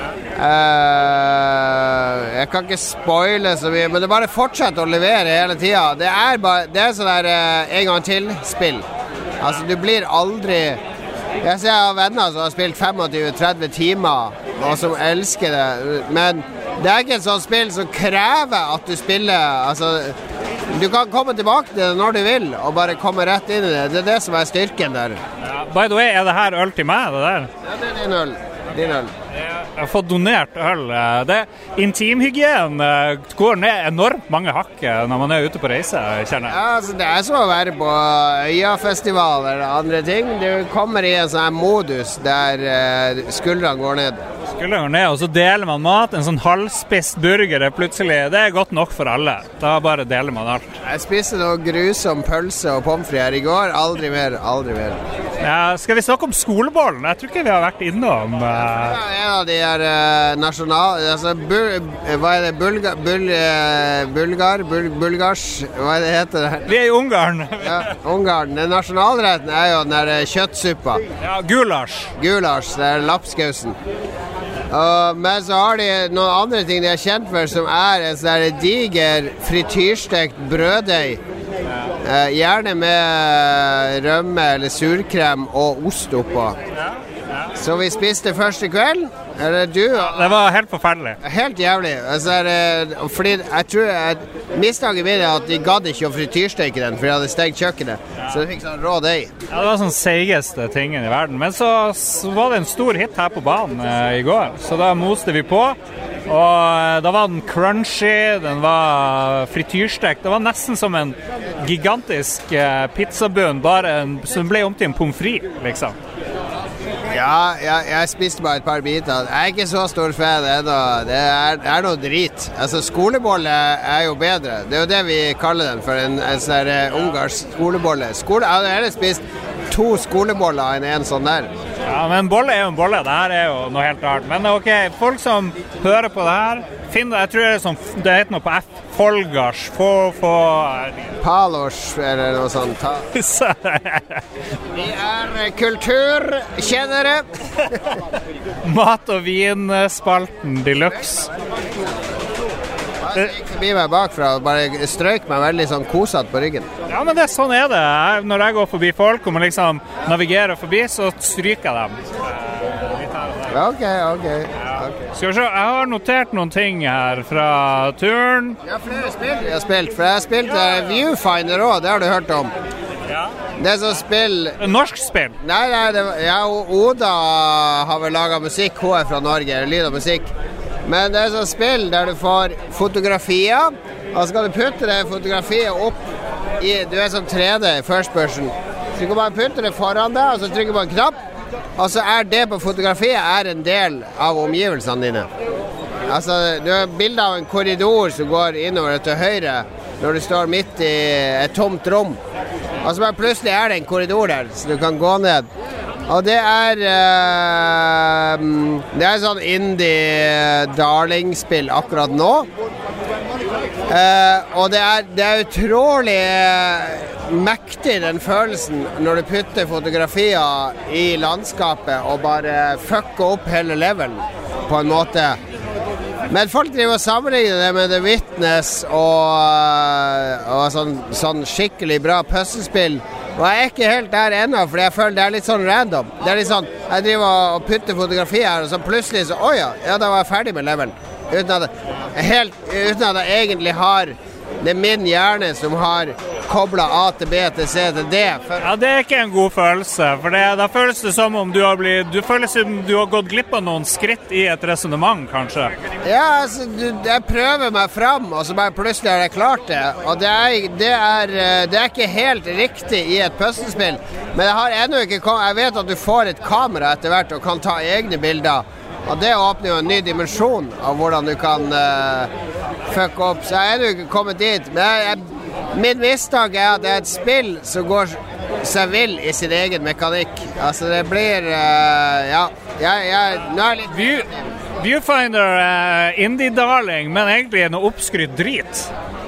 Jeg kan ikke spoile så mye, men det bare fortsetter å levere hele tiden. Det sånn der en gang til spill. Altså du blir aldri... Jeg ser jeg har venner som har spilt 25-30 timer og som elsker det, men det ikke et sånt spill som krever at du spiller. Altså du kan komme tilbake til det når du vil og bare komme rett inn i det. Det det som styrken der. By the way, det her øl til meg, det der? Ja, det din øl. Jeg har fått donert øl. Intimhygien går ned enormt mange hakk når man ute på reise, kjenner jeg. Ja, altså, det som å være på Øyafestival eller andre ting. Du kommer i en sånn her modus der skuldrene går ned. Og så deler man mat. En sånn halvspist burger plutselig, det godt nok for alle. Da bare deler man alt. Jeg spiste noe grusom pølse og pommes frites her i går. Aldri mer. Ja, skal vi snakke om skolebollen? Jeg tror ikke vi har vært innom en av de her altså, hva det? Bulgars? Hva det heter det? Vi i Ungarn. Ja, Ungarn. Den nasjonalretten jo den der kjøttsuppa. Ja, gulasj. Det lapskausen. Men så har de noen andre ting de kjent for, som en sånn diger frityrstekt brøddeig. Gjerne med rømme eller surkrem og ost oppå. Så vi spiste første kveld. Eller du? Det var helt forferdelig. Helt jævlig. Altså, fordi jeg tror mistanken min at de gadd ikke å frityrsteke den, for de hadde stengt kjøkkenet. Så de fikk sånn rå deig. Ja, det var sånn seigeste tingen i verden. Men så var det en stor hit her på banen i går, så da moste vi på. Og da var den crunchy, den var frityrstekt. Det var nesten som en gigantisk pizzabunn, som ble om til en pommes frites, liksom. Ja, jeg spiste bare et par biter. Jeg ikke så stor fan ennå. Det noe drit. Altså, skolebolle jo bedre. Det jo det vi kaller den, for en sånn ungarsk skolebolle. Jeg hadde heller spist 2 skoleboller enn en sånn der. Ja, men bolle jo en bolle. Det her jo noe helt rart. Men ok, folk som hører på det her, jeg tror det sånn, det heter noe på F. Folgars, Palos, eller noe sånt. Vi kulturkjennere. Mat- og vinspalten deluxe. Jeg gikk forbi meg bakfra og bare strøk meg veldig sånn koset på ryggen. Ja, men sånn det. Når jeg går forbi folk og må liksom navigere forbi, så stryker jeg dem. Ok. Skal vi se, jeg har notert noen ting her fra turen. Ja, flere spill jeg har spilt, for jeg har spilt Viewfinder også, det har du hørt om. Ja. Det sånn spill... Norsk spill? Nei, Oda har vel laget musikk, hun fra Norge, lyd og musikk. Men det sånn spill der du får fotografier, og så skal du putte det fotografiet opp i, du sånn 3D, first person. Så du kan bare putte det foran deg, og så trykker på en knapp, og så det på fotografiet en del av omgivelsene dine. Altså, du har bilder av en korridor som går innover til høyre når du står midt i et tomt rom. Og så bare plutselig det en korridor der, så du kan gå ned. Og det sånn indie darling-spill akkurat nå. Og det utrolig mektig den følelsen når du putter fotografier i landskapet og bare fucker opp hele levelen på en måte. Men folk driver og sammenligner det med The Witness og sånn skikkelig bra puslespill. Og jeg ikke helt der ennå, for jeg føler det litt sånn random. Det litt sånn, jeg driver og putter fotografier her, og så plutselig så, ja, da var jeg ferdig med level. Uten at jeg egentlig har, det min hjerne som har koblet A til B til C til D. Ja, det ikke en god følelse, for da føles det som om du har gått glipp av noen skritt i et resonemang, kanskje. Ja, altså, jeg prøver meg fram, og så bare plutselig har jeg klart det. Og det er ikke helt riktig i et puslespill, men jeg har ennå ikke jeg vet at du får et kamera etter hvert og kan ta egne bilder. Og det åpner jo en ny dimensjon av hvordan du kan fucke opp. Så jeg har ennå ikke kommet dit. Men min mistanke at det et spill som går seg vill i sin egen mekanikk. Altså det blir nå litt Viewfinder indie-darling, men egentlig noe oppskrytt drit.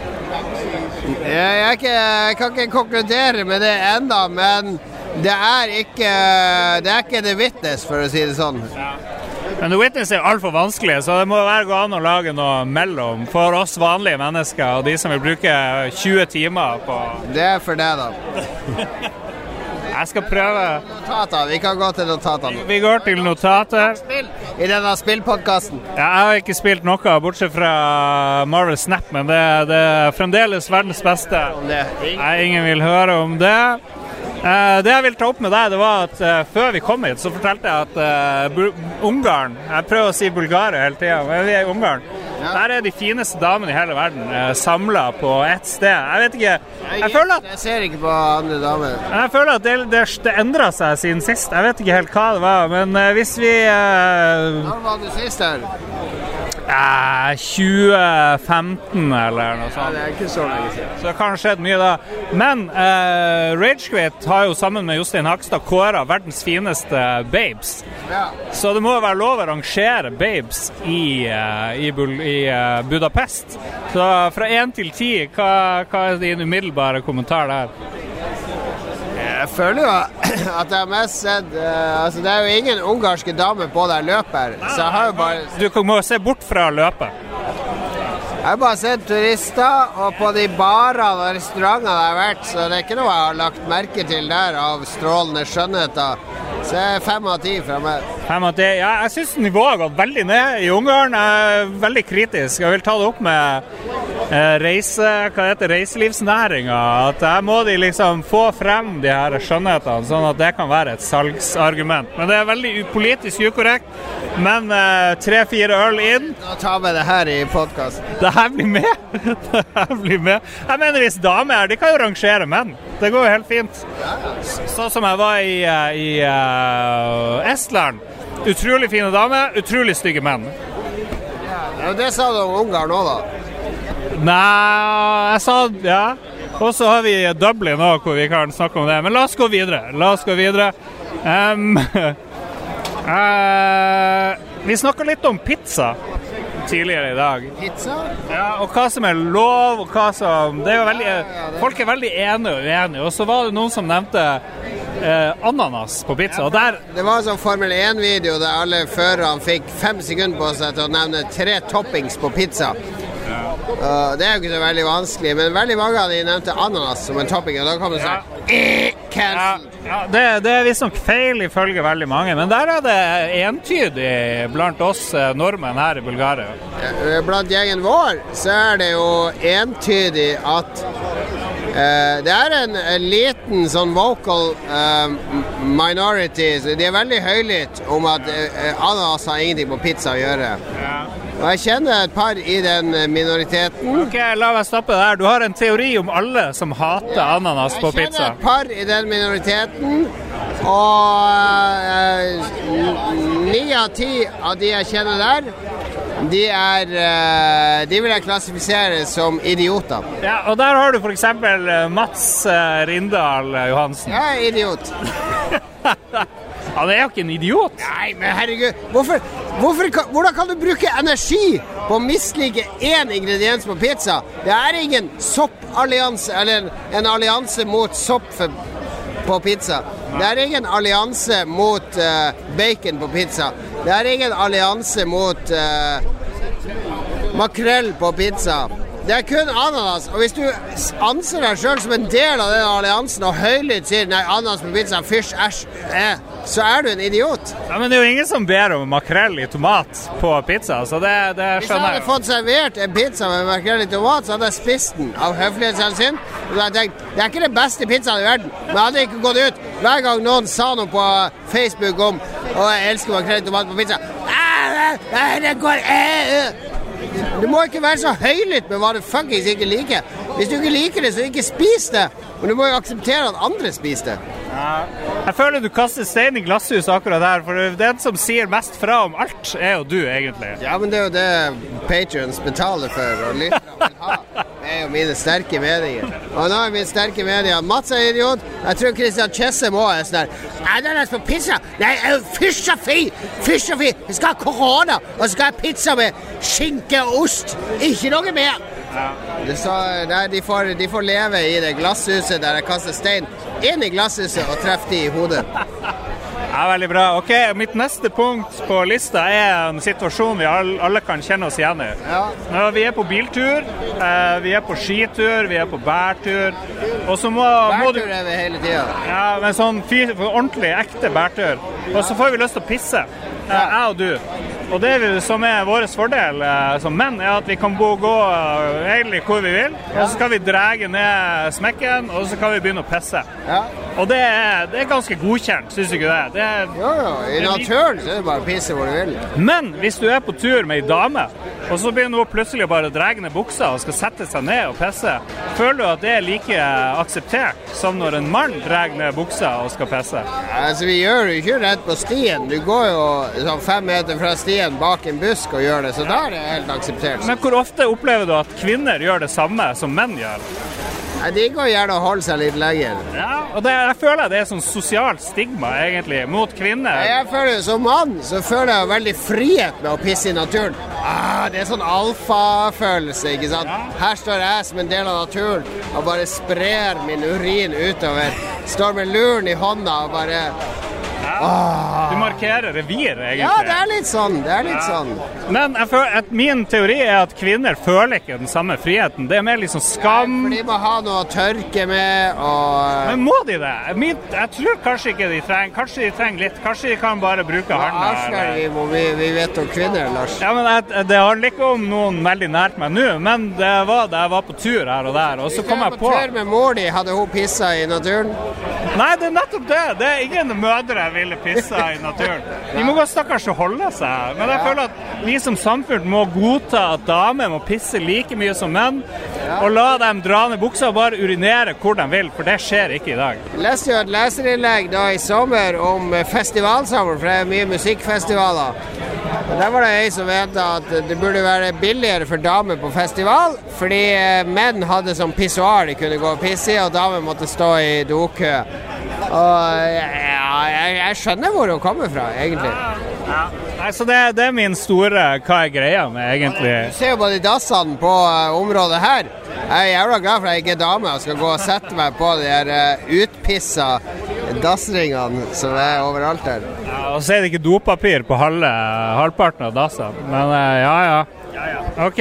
Jeg kan ikke konkludere med det enda, men det ikke The Witness, for å si det sånn. Men The Witness alt for vanskelig, så det må gå an å lage noe mellom for oss vanlige mennesker og de som vil bruke 20 timer på... Det for deg da. Jeg skal prøve. Notater, vi kan gå til notater. Vi går til notater. I denne spillpodcasten. Ja, jeg har ikke spilt noe, bortsett fra Marvel Snap, men det fremdeles verdens beste. Ingen vil høre om det. Det jeg vil ta opp med deg, det var at før vi kom hit, så fortalte jeg at Ungarn, jeg prøver å si Bulgaria hele tiden, men vi i Ungarn, der de fineste damene i hele verden samlet på ett sted. Jeg vet ikke, jeg ser ikke på andre damer. Jeg føler at det endret seg siden sist. Jeg vet ikke helt hva det var, men hvis vi... Når var du sist her? 2015 eller noe sånt. Ja, det ikke så lenge siden. Så det kan ha skjedd mye da. Men Ragequit har jo sammen med Jostein Hakstad kåret verdens fineste babes. Ja. Så det må være lov å rangere babes i Budapest. Så fra 1 til 10, hva din umiddelbare kommentar der? Jeg føler jo at jeg har mest sett altså det jo ingen ungarske damer på der løper, så jeg har jo bare... Du må se bort fra løpet. Jeg har bare sett turister, og på de barene og restaurantene jeg har vært, så det ikke noe jeg har lagt merke til der av strålende skjønnheter. Så 5 av 10 fra meg. 5 av 10, ja, jeg synes nivået har gått veldig ned i Ungarn. Jeg er veldig kritisk. Jeg vil ta det opp med reiselivsnæringen. At her må de liksom få frem de her skjønnhetene, sånn at det kan være et salgsargument. Men det er veldig politisk ukorrekt. Men 3-4 øl inn. Nå tar vi det her i podcasten. Det her blir med. Det her blir med. Jeg mener hvis damer her, de kan jo rangere menn. Det går jo helt fint. Sånn som jeg var i Estland. Utrolig fine damer, utrolig stygge menn. Ja, det sa du om Ungarn nå da. Nei, jeg sa, ja. Og så har vi Dublin også, hvor vi kan snakke om det. Men la oss gå videre. Vi snakket litt om pizza tidligere i dag. Pizza? Ja, og hva som lov, og hva som... Det jo veldig, folk veldig enige og uenige. Og så var det noen som nevnte ananas på pizza. Og der... Det var en sånn Formel 1-video der alle førerne fikk 5 sekunder på seg til å nevne 3 toppings på pizza. Det jo ikke så veldig vanskelig, men veldig mange av de nevnte ananas som en topping, og da kan man si cancel. Ja, det visst nok feil ifølge veldig mange, men der det entydig blant oss nordmenn her i Bulgaria. Blant gjengen vår så det jo entydig at det en liten sånn vocal minority, de veldig høylytt om at ananas har ingenting på pizza å gjøre. Og jeg kjenner et par i den minoriteten. Ok, la meg stoppe der. Du har en teori om alle som hater ananas på pizza. Jeg kjenner et par i den minoriteten, og 9 av 10 av de jeg kjenner der, de vil jeg klassifisere som idioter. Ja, og der har du for eksempel Mats Rindal Johansen. Ja, idiot. Han jo ikke en idiot. Nei, men herregud, hvordan kan du bruke energi på å mislike én ingrediens på pizza? Det ingen soppallianse, eller en allianse mot sopp på pizza. Det ingen allianse mot bacon på pizza. Det ingen allianse mot makrell på pizza. Det kun ananas, og hvis du anser deg selv som en del av den alliansen og høylytt sier nei, ananas på pizza, fysj, æsj, så du en idiot. Ja, men det jo ingen som ber om makrell i tomat på pizza, så det skjønner jeg. Hvis jeg hadde fått servert en pizza med makrell i tomat, så hadde jeg spist den av høflighetshensyn. Og da hadde jeg tenkt, det ikke den beste pizzaen i verden, men jeg hadde ikke gått ut hver gang noen sa noe på Facebook om å jeg elsker makrell i tomat på pizza. Det går... Du må ikke være så høylytt med hva du fuckings ikke liker. Hvis du ikke liker det, så ikke spis det. Men du må jo akseptere at andre spiser det. Ja. Jeg føler du kaster stein i glasshus akkurat her, for den som sier mest fra om alt jo du egentlig. Ja, men det jo det Patreons betaler for, og lytterne vil ha. Det jo mine sterke meninger. Og nå min sterke meninger. Mats idiot. Jeg tror Christian Chessem også sånn her. Ananas på pizza? Nei, fysj og fy! Vi skal ha korona, og så skal ha pizza med skinke og ost. Ikke noe mer. Ja. De får leve i det glasshuset der jeg kaster stein inn i glasshuset og treffer de i hodet. Ja, veldig bra. Ok, mitt neste punkt på lista en situasjon vi alle kan kjenne oss igjen i. Ja. Vi på biltur, vi på skitur, vi på bærtur. Og så må du... Bærtur vi hele tiden. Ja, men sånn ordentlig, ekte bærtur. Og så får vi lyst til å pisse. Jeg og du. Og det som vår fordel som menn at vi kan gå egentlig hvor vi vil, og så skal vi drege ned smekken, og så kan vi begynne å pisse. Ja. Og det ganske godkjent, synes du ikke det? Jo, i naturen så det bare å pisse hvor du vil. Men hvis du på tur med en dame, og så begynner hun plutselig bare å drege ned buksa og skal sette seg ned og pisse, føler du at det like akseptert som når en mann dreger ned buksa og skal pisse? Ja, altså vi gjør jo ikke rett på stien. Du går jo sånn 5 meter fra stien bak en busk og gjør det, så da det helt akseptert. Men hvor ofte opplever du at kvinner gjør det samme som menn gjør? Ja, de går gjerne og holder seg litt lenger. Ja, og jeg føler det sånn sosialt stigma egentlig, mot kvinner. Ja, jeg føler som mann, så føler jeg veldig frihet med å pisse i naturen. Det sånn alfa-følelse, ikke sant? Ja. Her står jeg som en del av naturen og bare sprer min urin utover. Står med luren i hånda og bare... Du markerer revir, egentlig. Ja, det litt sånn. Men jeg føler at min teori at kvinner føler ikke den samme friheten. Det mer liksom skam. Ja, for de må ha noe å tørke med, og... Men må de det? Jeg tror kanskje ikke de trenger litt. Kanskje de kan bare bruke hånda. Vi vet om kvinner, Lars. Ja, men det handler ikke om noen veldig nært meg nå, men det var da jeg var på tur her og der, og så kom jeg på... På tur med mor di, hadde hun pisset i naturen? Nei, det nettopp det. Det ingen mødre ville pisse i naturen. De må gå stakkars og holde seg. Men jeg føler at vi som samfunn må godta at damer må pisse like mye som menn, og la dem dra ned buksa og bare urinere hvor de vil, for det skjer ikke i dag. Jeg leste jo et leserinnlegg da i sommer om festivalsommer, for det mye musikkfestivaler. Og der var det ei som mente at det burde være billigere for damer på festival, fordi menn hadde sånn pissoar de kunne gå og pisse i, og damer måtte stå i dokø. Og jeg skjønner hvor hun kommer fra, egentlig. Ja. Nei, så det er min store hva er greia med, egentlig. Du ser jo på de dassene på området her. Jeg er jævla glad for at jeg ikke er dame og skal gå og sette meg på de her utpissa dassringene som er overalt her. Ja, og så er det ikke dopapir på halvparten av dassene, men ja. Ok.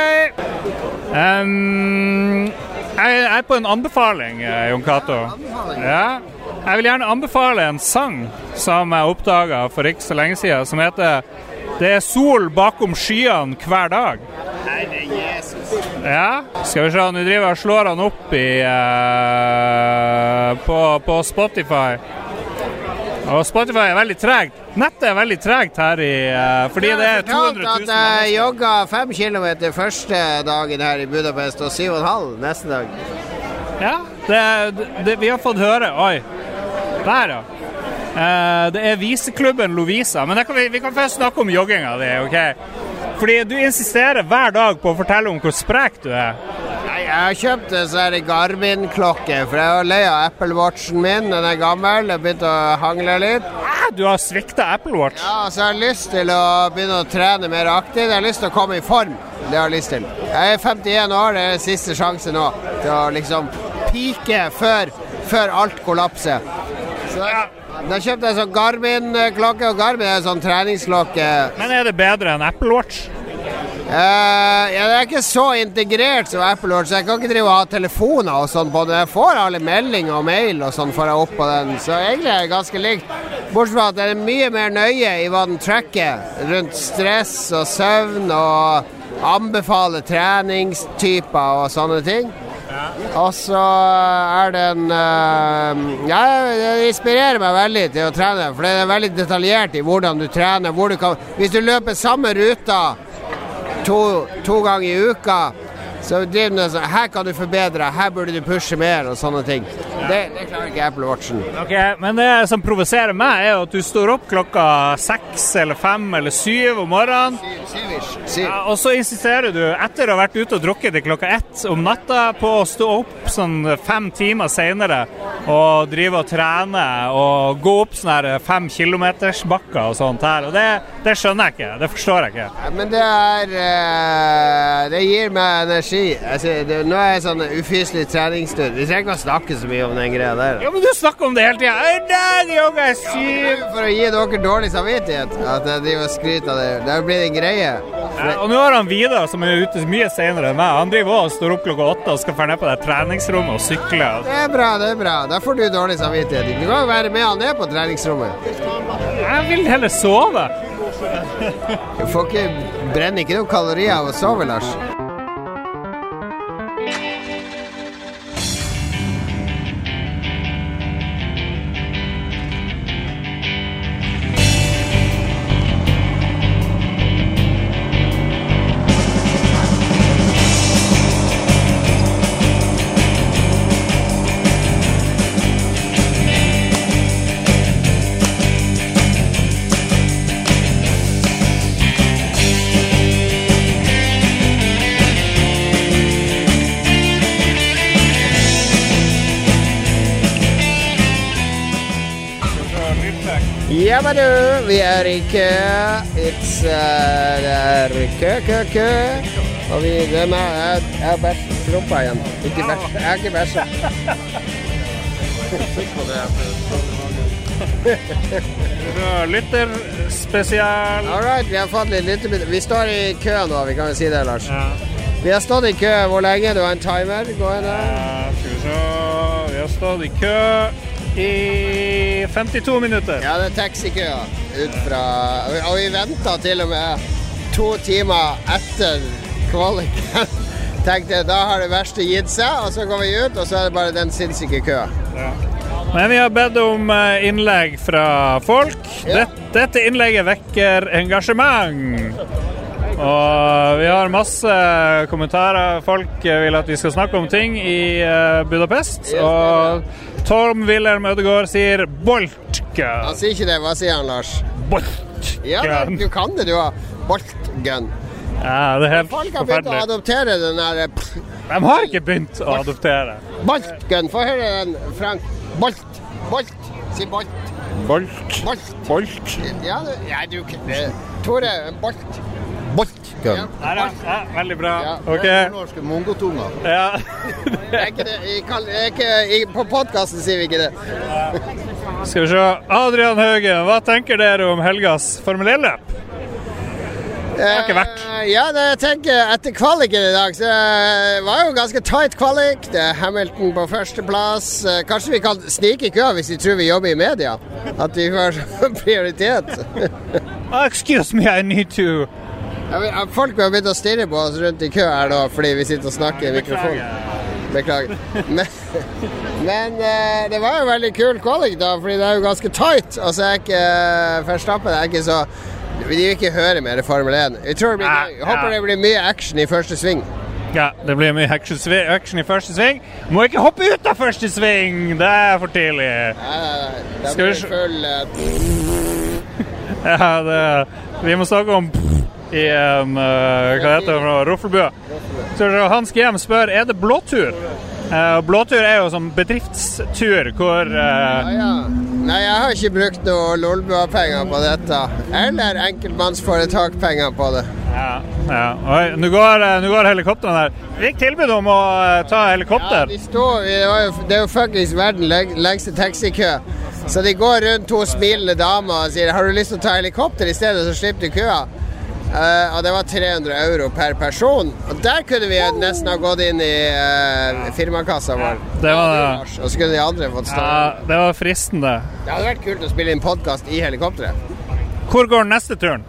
Jeg er på en anbefaling, Jon Cato. Ja. Jeg vil gjerne anbefale en sang som jeg oppdaget for ikke så lenge siden, som heter «Det er sol bakom skyene hver dag». Nei, det er Jesus. Ja, skal vi se, nå driver jeg og slår han opp på Spotify. Og Spotify er veldig tregt. Nettet er veldig tregt her fordi det er 200 000. Jeg har at jeg jogget 5 kilometer første dagen her i Budapest, og 7,5 neste dag. Ja, vi har fått høre, oi, der ja. Det er viseklubben Lovisa, men vi kan først snakke om jogginga di, ok? Fordi du insisterer hver dag på å fortelle om hvor sprek du er. Jeg har kjøpt en sånn Garmin-klokke, for jeg var lei av Apple Watchen min. Den er gammel, jeg har begynt å hangle litt. Du har sviktet Apple Watch? Ja, så jeg har lyst til å begynne å trene mer aktivt. Jeg har lyst til å komme i form. Det har jeg lyst til. Jeg er 51 år, det er siste sjanse nå til å liksom pike før alt kollapser. Så da kjøpte jeg sånn Garmin-klokke, og Garmin er en sånn treningsklokke. Men er det bedre enn Apple Watch? Det er ikke så integrert som Apple Watch, så jeg kan ikke drive og ha telefoner og sånn på den. Jeg får alle meldinger og mail og sånn får jeg opp på den, så egentlig er det ganske likt. Bortsett fra at det er mye mer nøye i hva den tracker rundt stress og søvn og anbefaler treningstyper og sånne ting. Og så er den det inspirerer meg veldig til å trene, for det er veldig detaljert i hvordan du trener, hvor du kan, hvis du løper samme ruta to ganger i uka, så driver det sånn, her kan du forbedre, her burde du pushe mer og sånne ting. Det klarer ikke Apple Watchen. Ok, men det som provoserer meg er at du står opp klokka 6 eller 5 eller 7 om morgenen. 7. Ja, og så insisterer du, etter å ha vært ute og drukket til klokka 1 om natta, på å stå opp sånn 5 timer senere og drive og trene og gå opp sånne her 5 kilometers bakker og sånt her. Og det skjønner jeg ikke, det forstår jeg ikke. Ja, men det gir meg energi. Nå er jeg sånn ufyselig treningsstund. Vi trenger ikke å snakke så mye om den greia der. Ja, men du snakker om det hele tiden. I dag jogger jeg 7. For å gi dere dårlig samvittighet, at jeg driver og skryter av det. Det har blitt en greie. Ja, og nå har han Vidar, som er ute mye senere enn meg. Han driver også og står opp klokka 8 og skal fære ned på det treningsrommet og sykle. Det er bra. Da får du dårlig samvittighet. Du kan jo være med han ned på treningsrommet. Jeg vil heller sove. Du får ikke brenne ikke noen kalorier av å sove, Lars. Ja, men du, vi er i kø. Det er kø. Og det med jeg bæsj rumpa igjen. Ikke bæsj, jeg er ikke bæsj. Lytterspesial. All right, vi har fått litt lytterbytte. Vi står i kø nå, vi kan jo si det, Lars. Ja. Vi har stått i kø. Hvor lenge? Du har en timer gående. Skal vi se. Vi har stått i kø i 52 minutter. Ja, det er taxikøa ut fra, og vi ventet til og med 2 timer etter kvaliken. Tenkte jeg, da har det verste gitt seg, og så går vi ut, og så er det bare den sinnssyke køa. Ja. Men vi har bedt om innlegg fra folk. Ja. Dette innlegget vekker engasjement. Og vi har masse kommentarer. Folk vil at vi skal snakke om ting i Budapest. Og Tom Wilhelm Ødegaard sier Boltke. Han sier ikke det. Hva sier han, Lars? Ja, du kan det, du har Bolt-gun. Ja, det helt Folk har begynt å forferdelig. adoptere den der De har ikke begynt å adoptere. Bolt-gun, få høre den, Frank. Bolt, si Bolt. Bolt. Ja, du Tore, Bolt-gun. Ja, veldig bra. Ja. Ok. Norske mongotunger. Ja. Det er ikke det, på podcasten sier vi ikke det. Skal vi se. Adrian Haugen, hva tenker dere om helgas Formel 1-løp? Det har ikke vært. Ja, jeg tenker etter kvaliken i dag, så var jo ganske tight kvalik. Det er Hamilton på førsteplass. Kanskje vi kan snike i kø hvis vi tror vi jobber i media. At vi får prioritet. Excuse me, I need to... Folk har begynt å stirre på oss rundt i kø her nå, fordi vi sitter og snakker i mikrofonen. Beklager. Men det var jo veldig kul kvalik da, fordi det er jo ganske tight. Og så er ikke Verstappen er ikke så... Vi vil ikke høre mer Formel 1. Jeg tror det blir, håper det blir mye action i første sving. Ja, det blir mye action i første sving. Må ikke hoppe ut av første sving! Det er for tidlig. Det blir full... Ja, vi må snakke om i en, hva heter det, Roffelbua. Så Hans GM spør, er det blåtur? Blåtur er jo som bedriftstur hvor... Nei, jeg har ikke brukt noe Lolbua-penger på dette. Eller enkeltmannsforetak-penger på det. Ja. Oi, nå går helikopteren her. Vi fikk tilbud om å ta helikopter. Ja, det er jo fuckings verden lengste taxikø. Så de går rundt to smilende damer og sier, har du lyst til å ta helikopter i stedet, så slipper du køa. Og det var 300 euro per person. Og der kunne vi nesten ha gått inn i firmakassa vår. Det var... Og så kunne de andre fått stå. Ja, det var fristende. Det hadde vært kult å spille inn podcast i helikopteret. Hvor går neste turen?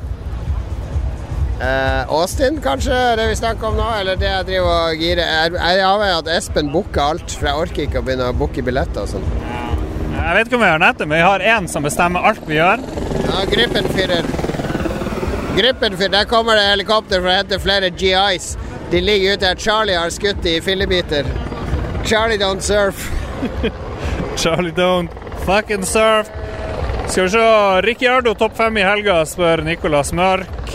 Austin, kanskje, det vi snakker om nå. Eller det jeg driver og girer. Jeg avhengig at Espen booker alt, for jeg orker ikke å begynne å booke billetter og sånn. Jeg vet ikke om vi har nettet, men vi har en som bestemmer alt vi gjør. Ja, Grippenfyrer, der kommer det helikopter for å hente flere GIs. De ligger ute her. Charlie har skutt i fillebiter. Charlie don't surf. Charlie don't fucking surf. Skal vi se, Ricciardo topp 5 i helga, spør Nicolas Mørk.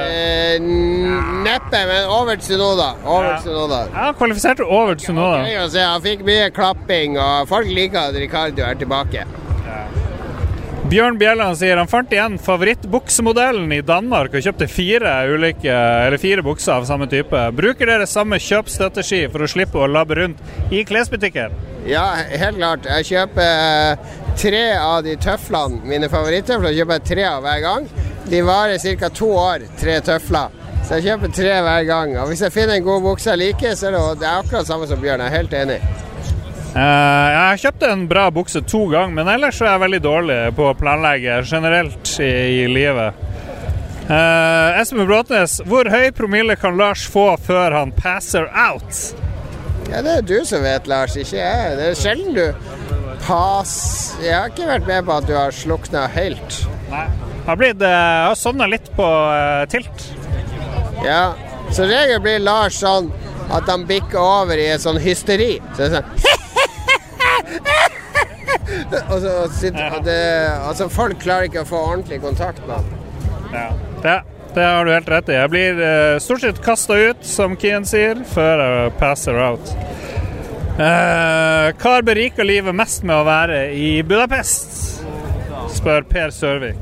Neppe, men over Tsunoda. Ja, kvalifiserte over Tsunoda. Han fikk mye klapping, og folk liker at Ricardo er tilbake. Bjørn Bjelland sier han fant igjen favorittbuksemodellen i Danmark og kjøpte 4 bukser av samme type. Bruker dere samme kjøpstrategi for å slippe å labbe rundt i klesbutikker? Ja, helt klart. Jeg kjøper 3 av de tøflene, mine favorittøfler, kjøper jeg 3 av hver gang. De varer ca. 2 år, 3 tøfler. Så jeg kjøper 3 hver gang. Og hvis jeg finner en god bukse jeg liker, så er det akkurat samme som Bjørn. Jeg er helt enig. Jeg har kjøpt en bra bukse 2 ganger, men ellers er jeg veldig dårlig på å planlegge generelt i livet. Espen Bråtnes, hvor høy promille kan Lars få før han passer out? Ja, det er du som vet, Lars, ikke jeg. Det er sjelden du Jeg har ikke vært med på at du har sluknet helt. Nei. Jeg har sovnet litt på tilt. Ja, så regel blir Lars sånn at han bikker over i et sånn hysteri. Så det er sånn og folk klarer ikke å få ordentlig kontakt med han. Ja, det har du helt rett i. Jeg blir stort sett kastet ut, som Kian sier, før jeg passer out. Hva beriker livet mest med å være i Budapest? Spør Per Søvik.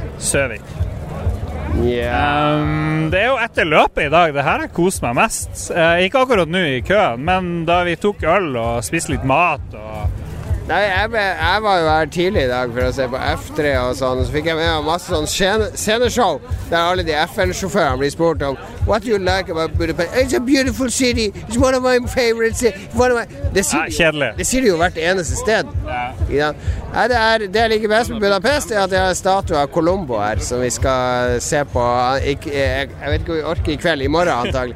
Det er jo etter løpet i dag. Det her har kost meg mest. Ikke akkurat nå i køen, men da vi tok øl og spiste litt mat og... Nei, jeg var jo her tidlig i dag for å se på F3 og sånn, så fikk jeg med masse sånn sceneshow der alle de FN-sjåførene blir spurt om What do you like about Budapest? It's a beautiful city. It's one of my favorites. Det sier de jo hvert eneste sted. Ja. Det jeg liker best med Budapest er at jeg har en statue av Colombo her som vi skal se på. Jeg vet ikke om vi orker i kveld. I morgen antagelig.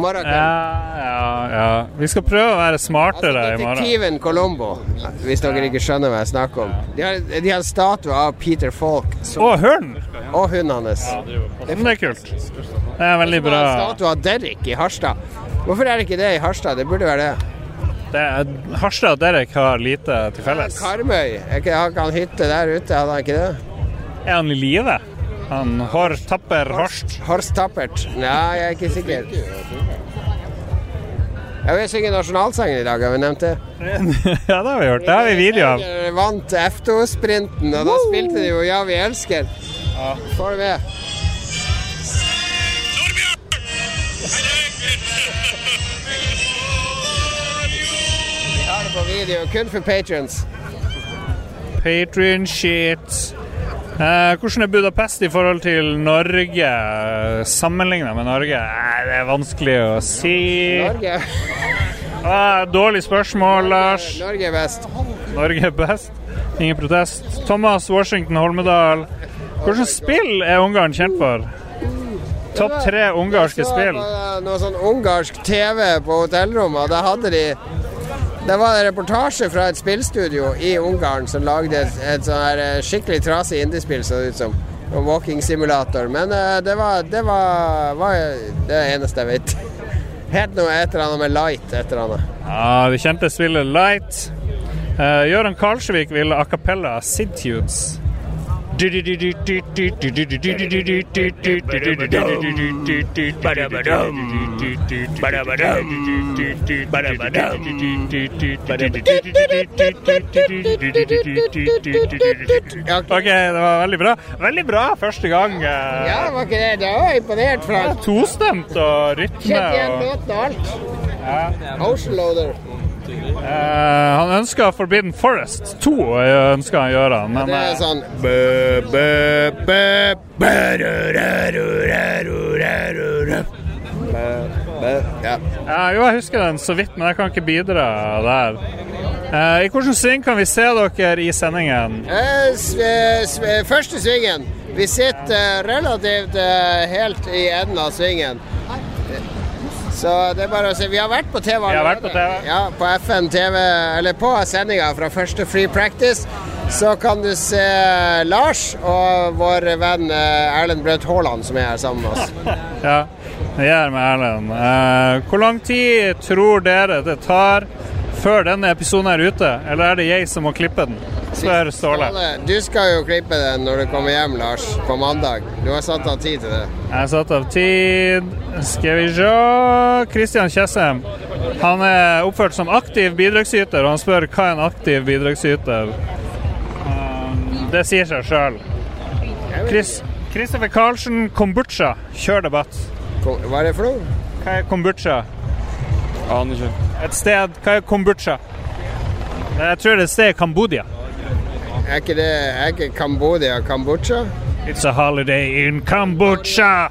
Ja. Vi skal prøve å være smartere i morgen. Detektiven Colombo, hvis dere ikke skjønner hva jeg snakker om. De har en statue av Peter Falk. Og hunden! Og hunden hans. Det er kult. Det er veldig bra. En statue av Derek i Harstad. Hvorfor er det ikke det i Harstad? Det burde være det. Harstad og Derek har lite til felles. Karmøy. Har ikke han hytte der ute? Hadde han ikke det? Er han i live? Han Tapper Horst. Horst Tappert. Nei, jeg ikke sikker. Jeg vil synge nasjonalsangen I dag, har vi nevnt det? Ja, det har vi gjort. Det har vi video av. Vant F2-sprinten, og da spilte de jo Ja, vi elsker. Ja. Får du med? Vi har det på video, kun for patrons. Patreon shit. Hvordan Budapest I forhold til Norge, sammenlignet med Norge? Det vanskelig å si. Norge? Dårlig spørsmål, Lars. Norge best. Norge best. Ingen protest. Thomas Washington Holmedal. Hvordan spill Ungarn kjent for? Topp 3 ungarske spill. Noe sånn ungarsk TV på hotellrommet, da hadde de... Det var en reportasje fra et spillstudio I Ungarn som lagde et sånn her skikkelig trasig indiespill, så det ut som en walking simulator. Men det var det eneste jeg vet. Het noe et eller annet med Light, et eller annet. Ja, vi kjente spillet Light. Jørgen Karlsvik ville a cappella Sidtudes. Ok, det var veldig bra. Veldig bra første gang. Ja, var ikke det? Det var imponert fra. Tostemt og rytme. Kjent igjen låten og alt. Ja. Ocean Loader. Han ønsker Forbidden Forest 2 ønsker han gjøre men det sånn jeg husker den så vidt, men jeg kan ikke bidra der. I hvordan sving kan vi se dere I sendingen? Første svingen. Vi sitter relativt helt I enden av svingen. Så det bare å se. Vi har vært på TV. Vi har vært på TV. Ja, på FN TV, eller på sendingen fra første Free Practice. Så kan du se Lars og vår venn Erlend Braut Haaland som her sammen med oss. Ja, jeg med Erlend. Hvor lang tid tror dere det tar før denne episoden ute? Eller det jeg som må klippe den? Spør Ståle. Du skal jo klippe den når du kommer hjem, Lars, på mandag. Du har satt av tid til det. Jeg har satt av tid. Skal vi se. Kristian Kjessem. Han oppført som aktiv bidragsyter, og han spør hva en aktiv bidragsyter. Det sier seg selv. Kristoffer Karlsen, kombucha. Kjør debatt. Hva det for noe? Hva kombucha? Aner ikke. Et sted. Hva kombucha? Jeg tror det et sted I Cambodia. Ikke Cambodia, Kambodsja? It's a holiday in Kambodsja.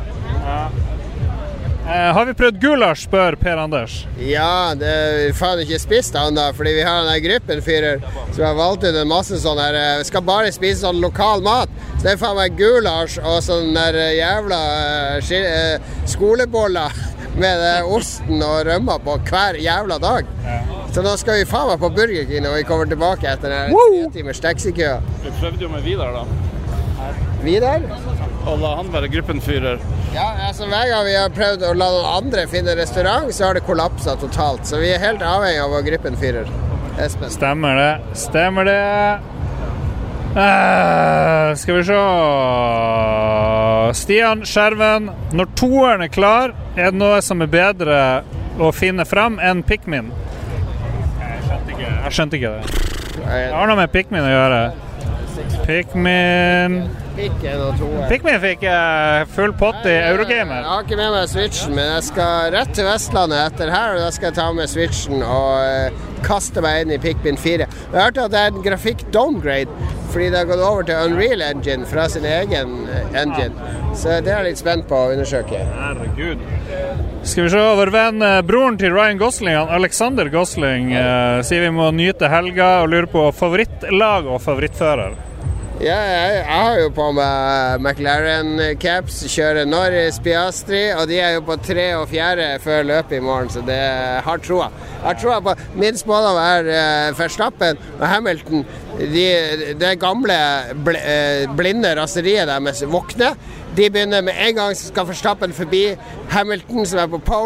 Har vi prøvd gulasch, spør Per Anders. Ja, det er faen ikke spist enda, fordi vi har denne gruppenfyrer som har valgt ut en masse sånn her, skal bare spise sånn lokal mat. Så det er faen meg gulasch og sånn der jævla skoleboller med osten og rømmer på hver jævla dag. Så nå skal vi faen meg på Burger King når vi kommer tilbake etter en 3 timers taxikø. Vi prøvde jo med Vidar da. Vidar? Og la han være gruppenfyrer. Ja, altså hver gang vi har prøvd å la noen andre finne restaurant, så har det kollapset totalt. Så vi er helt avhengig av vår gruppenfyrer. Espen. Stemmer det. Skal vi se. Stian Skjerven. Når toeren klar, det noe som bedre å finne frem enn Pikmin? Jeg skjønte ikke det. Det har noe med Pikmin å gjøre. Pikmin fikk full pott I Eurogamer. Jeg har ikke med meg Switchen, men jeg skal rett til Vestlandet etter her, og da skal jeg ta med Switchen og kaste meg inn I Pikmin 4. Jeg har hørt at det en grafikk-downgrade, fordi det har gått over til Unreal Engine fra sin egen engine. Så det jeg litt spent på å undersøke. Herregud. Skal vi se, vår venn, broren til Ryan Gosling, Alexander Gosling, sier vi må nyte helga og lurer på favorittlag og favorittfører. Ja, jeg har jo på meg McLaren-caps, kjører Norris, Piastri, og de jo på 3. og 4. før løpet I morgen, så det har troa. Jeg har troa på, min spådom Verstappen og Hamilton, det gamle blinde raseriet deres våkner. De begynner med en gang, så skal Verstappen forbi Hamilton, som på pole.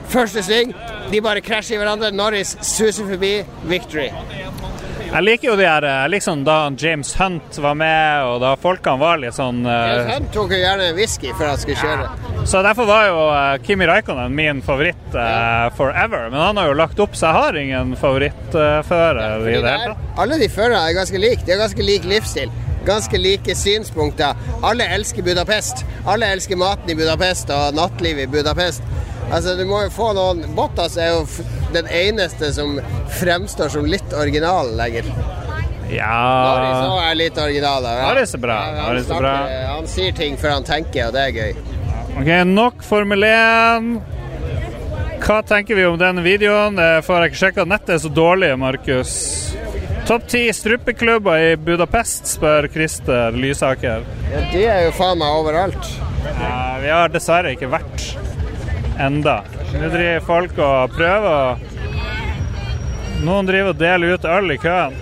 første sving, de bare krasjer i hverandre, Norris suser forbi, victory. Jeg liker jo de her, liksom da James Hunt var med, og da folkene var litt sånn... James Hunt tok jo gjerne en whisky før han skulle kjøre. Så derfor var jo Kimi Raikkonen min favoritt forever, men han har jo lagt opp, så jeg har ingen favorittfører i det hele tatt. Alle de førerne er ganske like, de har ganske lik livsstil. Ganske like synspunkter. Alle elsker Budapest. Alle elsker maten i Budapest og nattlivet i Budapest. Altså, du må jo få noen... Bottas er jo den eneste som fremstår som litt original lenger. Ja... Norris også er litt original. Norris er bra. Han sier ting før han tenker, og det er gøy. Ok, nok Formel 1. Hva tenker vi om denne videoen? Det får jeg ikke sjekket. Nettet er så dårlig, Markus. Topp 10 struppeklubber i Budapest, spør Christer Lysaker. Ja, de er jo faen meg overalt. Ja, vi har dessverre ikke vært enda. Nå driver folk og prøver. Noen driver og deler ut øl i køen.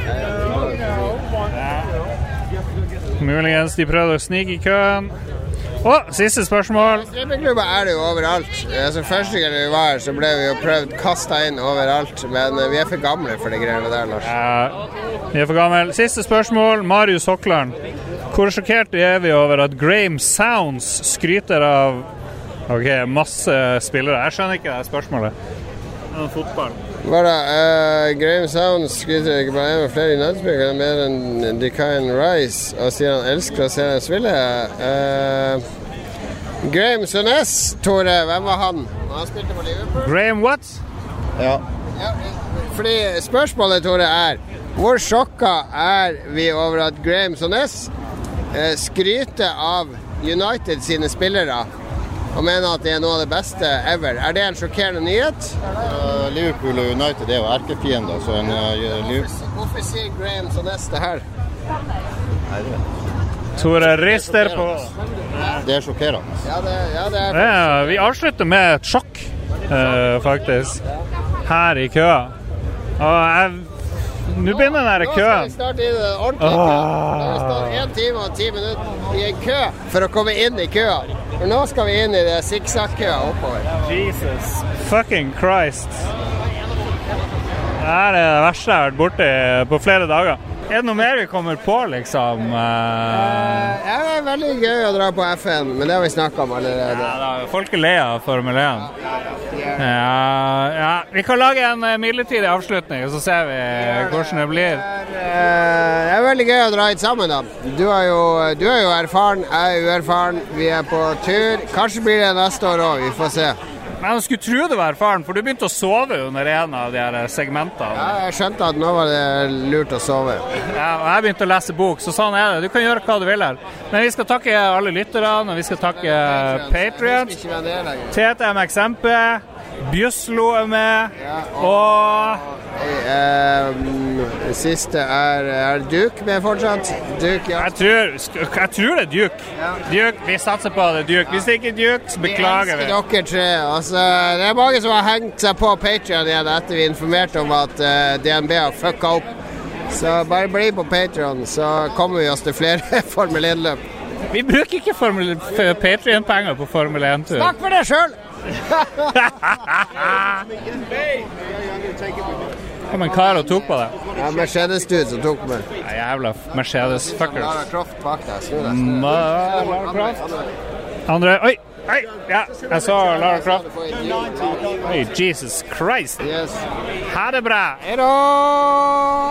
Muligens de prøver å snike i køen. Siste spørsmål. Strippeklubber er det jo overalt. Altså, første gang vi var her, så ble vi jo prøvd kastet inn overalt. Men vi er for gamle for det greiene der, Lars. Ja, vi er for gamle. Siste spørsmål. Marius Hokland. Hvor sjokkert er vi over at Graham Sounds skryter av masse spillere? Jeg skjønner ikke det spørsmålet. Fotball. Graham Sounds skryter ikke bare med flere United-spillere, men mer enn Declan Rice, og sier han elsker å se dem spille. Graham Souness, Tore, hvem var han? Han spilte på Liverpool. Graham what? Ja, fordi spørsmålet, Tore, er hvor sjokka er vi over at Graham Souness skryter av United sine spillere og mener at det er noe av det beste ever. Er det en sjokkerende nyhet? Liverpool og United er jo erkefiender, så Hvorfor sier Graham Souness det her? Tore rister på. Det er sjokkerende. Ja, det er vi avslutter med et sjokk, faktisk, her i køa. Og nå begynner den køen. Nå skal vi starte i det ordentlige køen. Nå har vi stått 1 time og 10 minutter i en kø for å komme inn i køa. For nå skal vi inn i det zigzag-køa oppover. Jesus fucking Christ. Det er det verste jeg har vært borte på flere dager. Er det noe mer vi kommer på, liksom? Det er veldig gøy å dra på FN, men det har vi snakket om allerede. Ja, folk er lei av Formel 1. Ja, vi kan lage en midlertidig avslutning, og så ser vi hvordan det blir. Det er veldig gøy å dra hit sammen, da. Du er jo erfaren, jeg er uerfaren, vi er på tur. Kanskje blir det neste år også, vi får se. Men jeg skulle tro det var erfaren, for du begynte å sove under en av de her segmentene. Ja, jeg skjønte at nå var det lurt å sove. Ja, og jeg begynte å lese bok, så sånn er det. Du kan gjøre hva du vil her. Men vi skal takke alle lytterne, og vi skal takke Patreons, TTMXMP, Bjøslo er med, og... Siste er Duke med fortsatt. Duke, ja. Jeg tror det er Duke. Duke, vi satser på det, Duke. Hvis det ikke er Duke, så beklager vi. Vi elsker dere tre. Altså, det er mange som har hengt seg på Patreon igjen etter vi informerte om at DNB har fucka opp. Så bare bli på Patreon, så kommer vi oss til flere Formel 1-løp. Vi bruker ikke Patreon-penger på Formel 1-tur. Snakk for deg selv! Kom en kar og tok på det. Ja, Mercedes-dude som tok på meg. Ja, jævla Mercedes-fuckers. Lara Croft bak deg, snu deg. Lara Croft. Andre, oi, ja, jeg så Lara Croft. Oi, Jesus Christ. Yes. Ha det bra. Hei da!